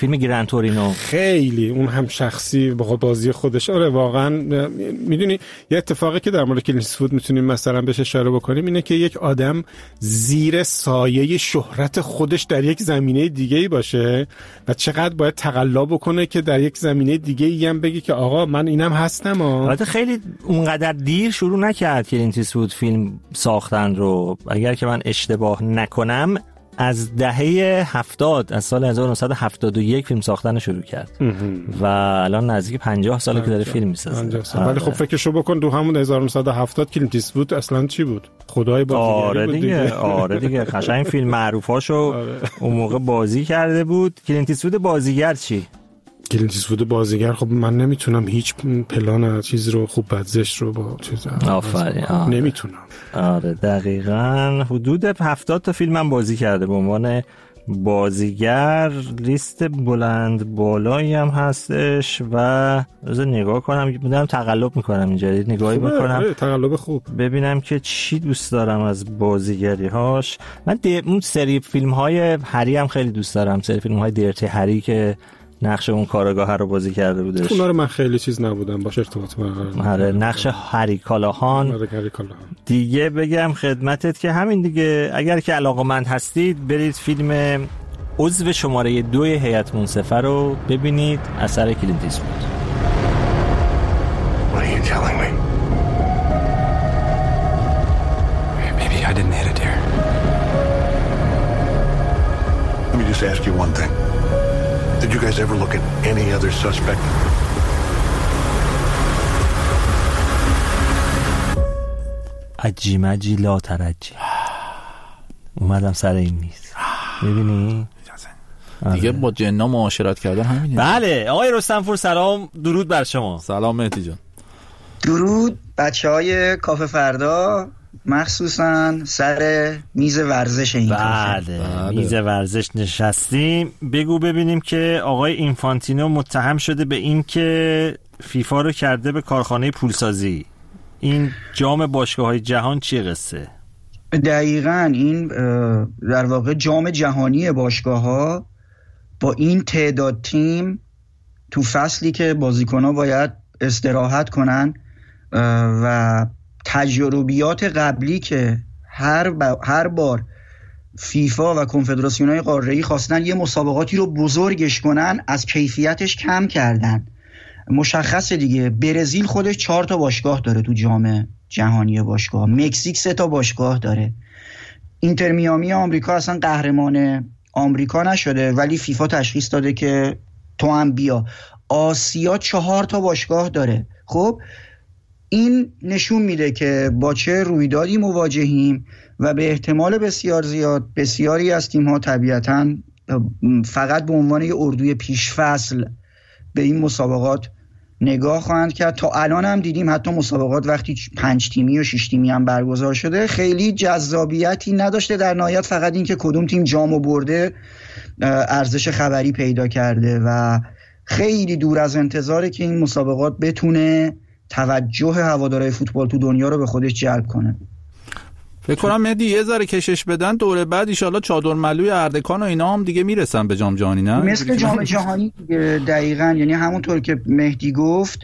فیلم گران تورینو خیلی اون هم شخصی با بازی خودش. آره واقعا میدونی یه اتفاقی که در مورد کلینت ایستوود میتونیم مثلا بهش اشاره بکنیم اینه که یک آدم زیر سایه شهرت خودش در یک زمینه دیگه‌ای باشه و چقدر باید تقلا بکنه که در یک زمینه دیگه‌ای هم بگی که آقا من اینم هستم. البته خیلی اونقدر دیر شروع نکرد کلینت ایستوود فیلم ساختن رو. اگر که من اشتباه نکنم از دهه هفتاد، از سال هزار و نهصد و هفتاد و یک فیلم ساختن شروع کرد و الان نزدیک پنجاه ساله که داره فیلم میسازه. ولی خب فکرشو بکن تو همون هزار و نهصد و هفتاد کلینت ایستوود اصلا چی بود؟ خدای بازیگری آره بود دیگه. دیگه. آره دیگه قشنگ فیلم معروفاشو اون موقع بازی کرده بود. کلینت ایستوود بازیگر چی؟ کلینت ایستوود بازیگر خب من نمیتونم هیچ پلان چیز رو خوب بدزش رو با چیز آفرین نمیتونم. آره دقیقاً حدود هفتاد تا فیلم هم بازی کرده به عنوان بازیگر. لیست بلند بالایی هم هستش و از نگاه کنم میدونم تقلب میکنم اینجا نگاهی بکنم تقلب خوب ببینم که چی دوست دارم از بازیگری هاش. من اون سری فیلم های هری هم خیلی دوست دارم، سری فیلم های دیرتی هری که نقش اون کارگاه رو بازی کرده بودش. اونا رو من خیلی چیز نبودم باشه ارتباط برقرار. آره نقش هری کالاهان. آره هری کالاهان. دیگه بگم خدمتت که همین دیگه اگر که علاقه‌مند هستید برید فیلم عضو شماره دو هیئت منصفه رو ببینید، اثر کلینت ایستوود. What are you telling me? Maybe I didn't hit it, dear. Let me just ask you one thing. Did you guys ever look at any other suspect? عجی مجی لا ترجی. اومدم سر این نیست. میبینی؟ دیگه با جنا معاشرت کردن همینه. بله آقای رستمپور سلام، درود بر شما. سلام مهدی جان. درود بچه های کافه فردا، مخصوصا سر میز ورزش این بله. بله میز ورزش نشستیم. بگو ببینیم که آقای اینفانتینو متهم شده به این که فیفا رو کرده به کارخانه پولسازی. این جام باشگاه‌های جهان چی قصه؟ دقیقاً این در واقع جام جهانی باشگاه‌ها با این تعداد تیم تو فصلی که بازیکن‌ها باید استراحت کنن و تجربیات قبلی که هر, ب... هر بار فیفا و کنفدراسیون‌های قاره‌ای خواستن یه مسابقاتی رو بزرگش کنن از کیفیتش کم کردن. مشخصه دیگه برزیل خودش چهار تا باشگاه داره تو جام جهانی باشگاه، مکزیک سه تا باشگاه داره، اینتر میامی آمریکا اصلا قهرمان آمریکا نشده ولی فیفا تشخیص داده که تو هم بیا. آسیا چهار تا باشگاه داره. خب این نشون میده که با چه رویدادی مواجهیم و به احتمال بسیار زیاد بسیاری از تیم‌ها طبیعتاً فقط به عنوان یه اردوی پیشفصل به این مسابقات نگاه خواهند کرد. تا الان هم دیدیم حتی مسابقات وقتی پنج تیمی و شش تیمی هم برگزار شده خیلی جذابیتی نداشته، در نهایت فقط این که کدوم تیم جامو برده ارزش خبری پیدا کرده و خیلی دور از انتظاره که این مسابقات بتونه توجه هوادارهای فوتبال تو دنیا رو به خودش جلب کنه. فکر کنم مهدی یه ذره کشش بدن دوره بعد ان شاءالله چادر ملوی اردکان و اینا هم دیگه میرسن به جام جهانی، نه؟ مثل جام جهانی دقیقاً، یعنی همونطور که مهدی گفت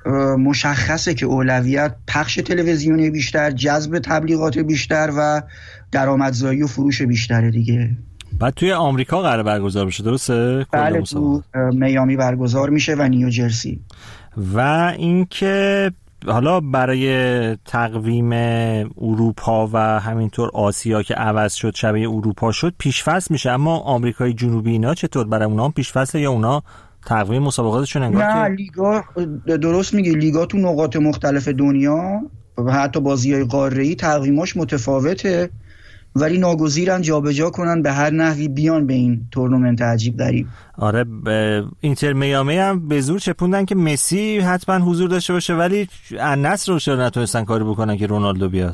مشخصه که اولویت پخش تلویزیونی بیشتر، جذب تبلیغات بیشتر و درآمدزایی و فروش بیشتره دیگه. بعد توی آمریکا قراره برگزار بشه درسته؟ بله تو میامی برگزار میشه و نیوجرسی. و اینکه حالا برای تقویم اروپا و همینطور آسیا که عوض شد شبیه اروپا شد پیش‌فصل میشه، اما آمریکای جنوبی اینا چطور؟ برای اونا هم پیش‌فصل یا اونا تقویم مسابقاتشون انگار نه که لیگا درست میگی، لیگا تو نقاط مختلف دنیا و حتی بازی‌های قاره‌ای تقویماش متفاوته ولی ناگزیرن جابجا کنن به هر نحوی بیان به این تورنمنت عجیب غریب. آره اینتر میامی هم به زور چپوندن که مسی حتما حضور داشته باشه ولی النصر رو چرا نتونستن کاری بکنن که رونالدو بیاد.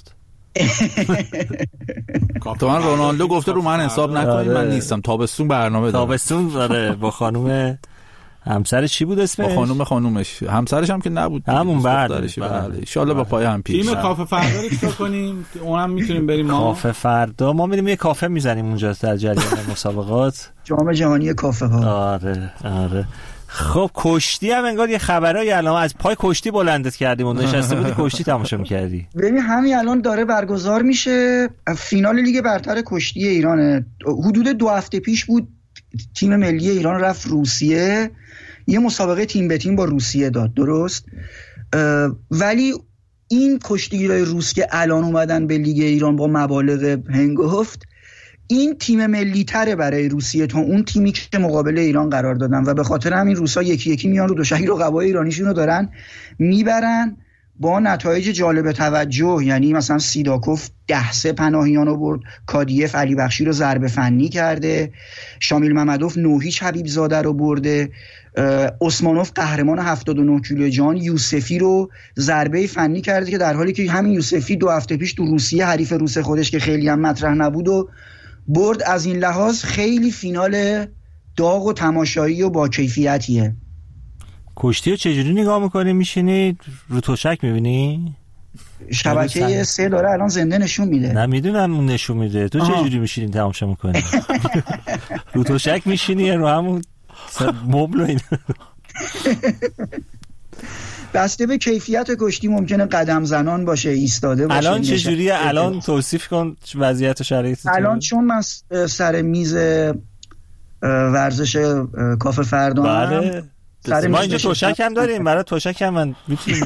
کاپیتان رونالدو گفته رو من حساب نکنید، من نیستم، تابستون برنامه دارم. تابستون داره با خانم همسر چی بود اسمش؟ با خانم خانومش. همسرش هم که نبود. همون بعد. بله. ان شاءالله با پای هم پیش. تیم کافه فردا رو چیکار کنیم؟ اونم میتونیم بریم ما. کافه فردا ما میریم یه کافه میزنیم اونجا در جریان مسابقات. جام جهانی کافه ها. آره آره. خب کشتی هم انگار یه خبرای الان از پای کشتی بلندت کردیم اون نشسته بودی کشتی تماشا می‌کردی. ببین همین الان داره برگزار میشه فینال لیگ برتر کشتی ایرانه. حدود دو هفته پیش بود تیم ملی ایران رفت روسیه، یه مسابقه تیم به تیم با روسیه داد، درست؟ ولی این کشتیگیرای روس که الان اومدن به لیگ ایران با مبالغ هنگفت، این تیم ملی تره برای روسیه تا اون تیمی که مقابل ایران قرار دادن و به خاطر همین روسا یکی یکی میان رو دوشکی رقبای ایرانیشون رو دارن میبرن با نتایج جالب توجه. یعنی مثلا سیداکوف ده سه پناهیان رو برد، کادیف علی بخشی رو ضربه فنی کرده، شامیل ممدوف نوهیچ حبیب زاده رو برده، عثمانوف قهرمان هفتاد و نه کیلو جان یوسفی رو ضربه فنی کرده که در حالی که همین یوسفی دو هفته پیش تو روسیه حریف روس خودش که خیلی هم مطرح نبود و برد. از این لحاظ خیلی فینال داغ و تماشایی و با کیفیتیه. کشتی رو چجوری نگاه میکنی؟ میشینی رو تشک میبینی؟ شبکه سه داره الان زنده نشون میده. نه میدونم اون نشون میده. تو چجوری میشینی تماشا میکنی؟ رو تشک میشینی رو همون مبل و این؟ بسته به کیفیت کشتی ممکنه قدم زنان باشه، ایستاده باشه. الان چجوریه؟ الان توصیف کن وضعیت و شرایط. الان چون من سر میز ورزش کافه فردا بله. ما اینجا توشک هم داریم، برای توشک هم من میتونیم.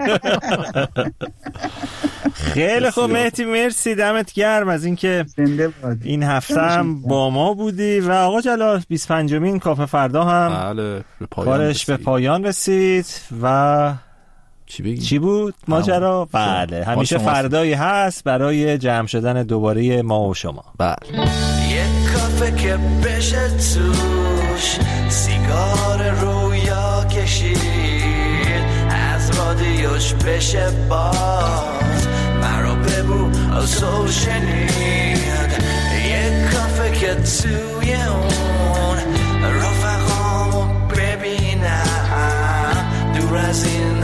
خیلی خوب مهدی، مرسی، دمت گرم از اینکه این هفته هم با ما بودی. و آقا جلال بیست و پنجمین کافه فردا هم بله کارش به پایان رسید و چی بگیم؟ چی بود ماجرا؟ بله همیشه فردایی هست برای جمع شدن دوباره ما و شما. بله یه کافه که بشه توش سیگار رویا کشید، از رادیوش بشه باز مرا ببو ازو شنید. یه کافه که توی اون رفقامو ببینم دور از این